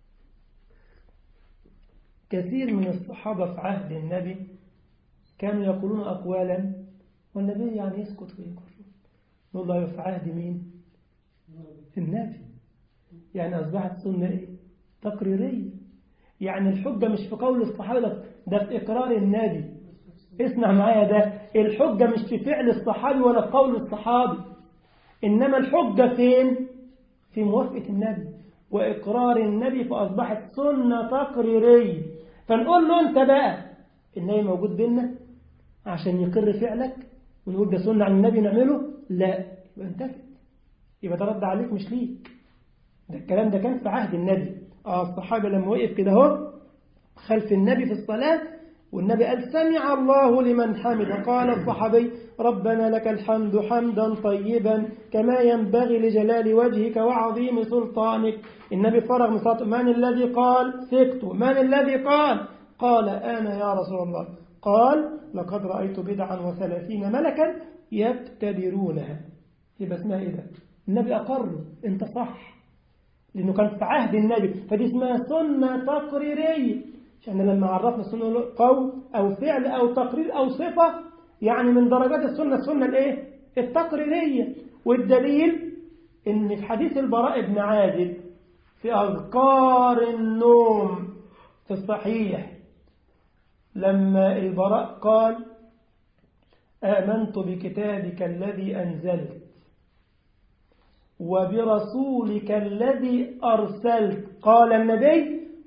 كثير من الصحابة في عهد النبي كانوا يقولون أقوالا والنبي يعني يسكت ويقر. نقول له في عهد مين؟ النبي. يعني أصبحت سنة إيه؟ تقريرية. يعني الحجة مش في قول الصحابة، ده في إقرار النبي. اسمع معايا، ده الحجة مش في فعل الصحابي ولا في قول الصحابي، إنما الحجة فين؟ في موافقة النبي وإقرار النبي، فأصبحت سنة تقريرية. فنقول له أنت بقى النبي موجود بيننا عشان يقر فعلك ونقول ده سنة عن النبي نعمله؟ لا، يبقى انتفت، يبقى ترد عليك مش ليك. ده الكلام ده كان في عهد النبي. آه الصحابة لما وقف كده اهو خلف النبي في الصلاة والنبي قال سمع الله لمن حمده، قال الصحابي ربنا لك الحمد حمدا طيبا كما ينبغي لجلال وجهك وعظيم سلطانك. النبي فرغ من صوته، من الذي قال؟ سكت. من الذي قال؟ قال أنا يا رسول الله. قال لقد رأيت بدعا وثلاثين ملكا يبتدرونها. يبقى اسمها إيه ده؟ النبي أقر أنت صح، لأنه كان في عهد النبي، فدي اسمها سنة تقريرية. عشان لما عرفنا السنة قول أو فعل أو تقرير أو صفة، يعني من درجات السنة السنة الإيه؟ التقريرية. والدليل إن في حديث البراء بن عازب في أذكار النوم في الصحيح، لما البراء قال آمنت بكتابك الذي أنزلت وبرسولك الذي أرسلت، قال النبي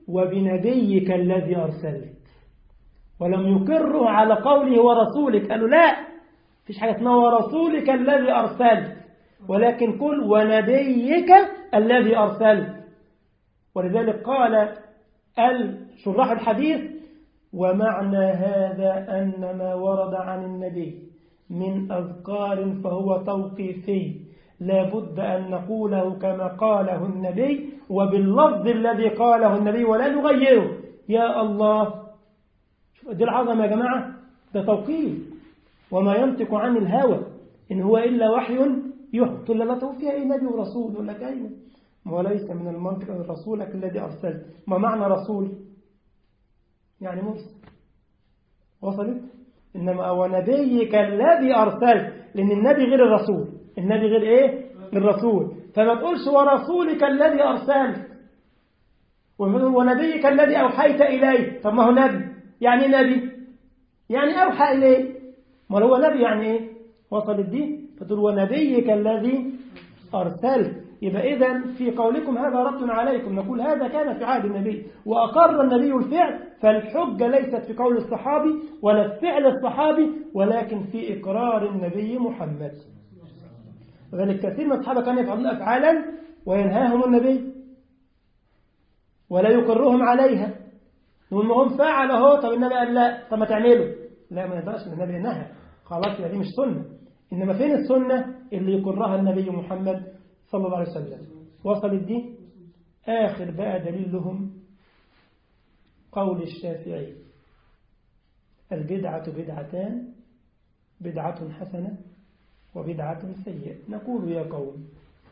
وبنبيك الذي أرسلت، ولم يقره على قوله ورسولك، قالوا لا فيش حاجة اسمها ورسولك الذي أرسلت، ولكن قل ونبيك الذي أرسلت. ولذلك قال الشراح الحديث ومعنى هذا أن ما ورد عن النبي من أذكار فهو توقيفي، لا بد أن نقوله كما قاله النبي وباللفظ الذي قاله النبي ولا نغيره. يا الله، شوف دي العظمة يا جماعة، ده توقيف، وما ينطق عن الهوى إن هو إلا وحي يوحى. قل لا توفي أي نبي ورسول، يقول لك أيوه، وليس من المنطق أن رسولك الذي أرسلت. ما معنى رسول؟ يعني مرسل، وصلت؟ إنما ونبيك الذي أرسلت، لأن النبي غير الرسول، النبي غير إيه؟ الرسول. فما تقولش ورسولك الذي أرسلت ونبيك الذي أوحيت إليه. طب ما هو نبي، يعني نبي يعني أوحى إليه، ما هو نبي يعني إيه؟ وصلت دي؟ فتقول ونبيك الذي أرسلت. يبقى إذن في قولكم هذا رد عليكم، نقول هذا كان في عهد النبي وأقر النبي الفعل، فالحجة ليست في قول الصحابي ولا في فعل الصحابي، ولكن في إقرار النبي محمد. وذلك كثير من الصحابة كانوا يفعلون أفعالا وينهاهم النبي ولا يقرهم عليها، وهم فعل اهو، طب النبي قال لا، طب ما تعملوا، لا ما يقدرش، النبي نهى خلاص، دي مش سنة. إنما فين السنة اللي يقرها النبي محمد صلى الله عليه وسلم؟ وصلت دي؟ آخر بقى دليل لهم قول الشافعي البدعة بدعتان، بدعة حسنة وبدعة سيئة. نقول يا قوم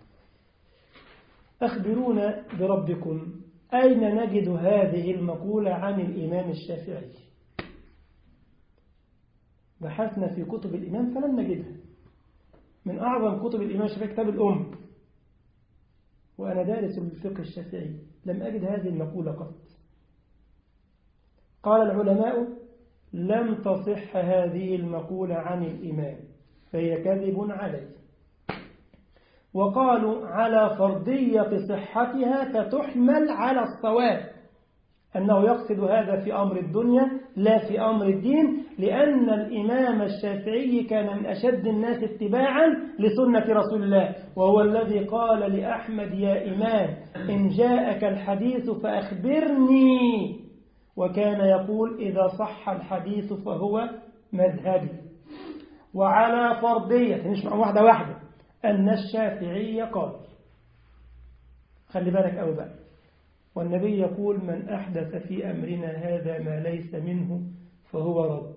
أخبرونا بربكم، أين نجد هذه المقولة عن الإمام الشافعي؟ بحثنا في كتب الإمام فلم نجدها. من أعظم كتب الإمام الشافعي كتاب الأم، وأنا دارس الفقه الشافعي لم أجد هذه المقولة قط. قال العلماء لم تصح هذه المقولة عن الإمام فهي كذب عليه، وقالوا على فرضية صحتها فتحمل على الصواب، أنه يقصد هذا في أمر الدنيا لا في أمر الدين، لأن الإمام الشافعي كان من أشد الناس اتباعا لسنة رسول الله، وهو الذي قال لأحمد يا إمام إن جاءك الحديث فأخبرني، وكان يقول إذا صح الحديث فهو مذهبي. وعلى فرضية مش واحدة واحدة أن الشافعي قال، خلي بالك أو بقى، والنبي يقول من أحدث في أمرنا هذا ما ليس منه فهو رد.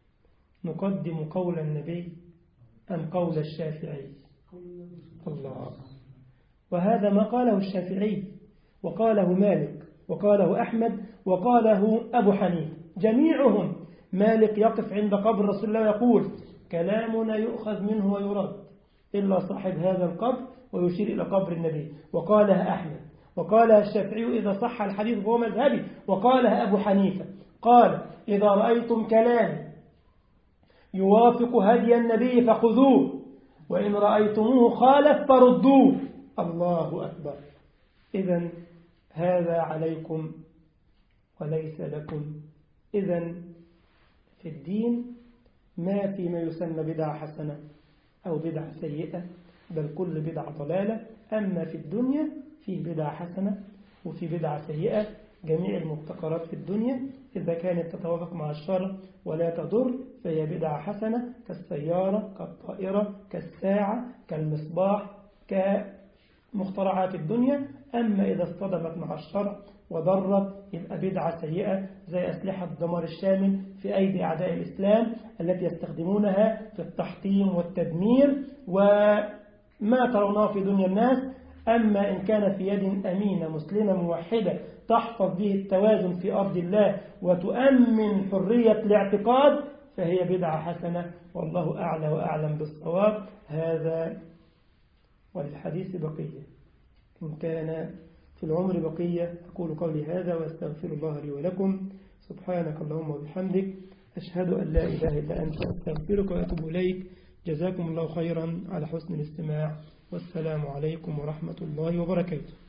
نقدم قول النبي أم قول الشافعي؟ الله. وهذا ما قاله الشافعي وقاله مالك وقاله أحمد وقاله أبو حنيفة جميعهم. مالك يقف عند قبر رسول الله يقول كلامنا يؤخذ منه ويرد إلا صاحب هذا القبر، ويشير إلى قبر النبي. وقالها أحمد وقالها الشافعي إذا صح الحديث فهو مذهبي، وقالها أبو حنيفة قال إذا رأيتم كلام يوافق هدي النبي فخذوه، وإن رأيتموه خالف فردوه. الله أكبر. إذن هذا عليكم وليس لكم. إذن في الدين ما فيما يسمى بدعة حسنة أو بدعة سيئة، بل كل بدعة ضلالة. أما في الدنيا فيه بدعة حسنة وفي بدعة سيئة. جميع المبتكرات في الدنيا إذا كانت تتوافق مع الشرع ولا تضر فهي بدعة حسنة، كالسيارة كالطائرة كالساعة كالمصباح كمخترعات الدنيا. أما إذا اصطدمت مع الشرع وضرت يبقى بدعة سيئة، زي أسلحة الدمار الشامل في أيدي أعداء الإسلام التي يستخدمونها في التحطيم والتدمير وما ترونه في دنيا الناس. أما إن كان في يد أمينة مسلمة موحدة تحفظ به التوازن في أرض الله وتؤمن حرية الاعتقاد فهي بدعة حسنة، والله أعلى وأعلم بالصواب. هذا والحديث بقية، إن كان في العمر بقية. أقول قولي هذا وأستغفر الله لي ولكم. سبحانك اللهم وبحمدك، أشهد أن لا إله إلا أنت، أستغفرك وأتوب إليك. جزاكم الله خيرا على حسن الاستماع، والسلام عليكم ورحمة الله وبركاته.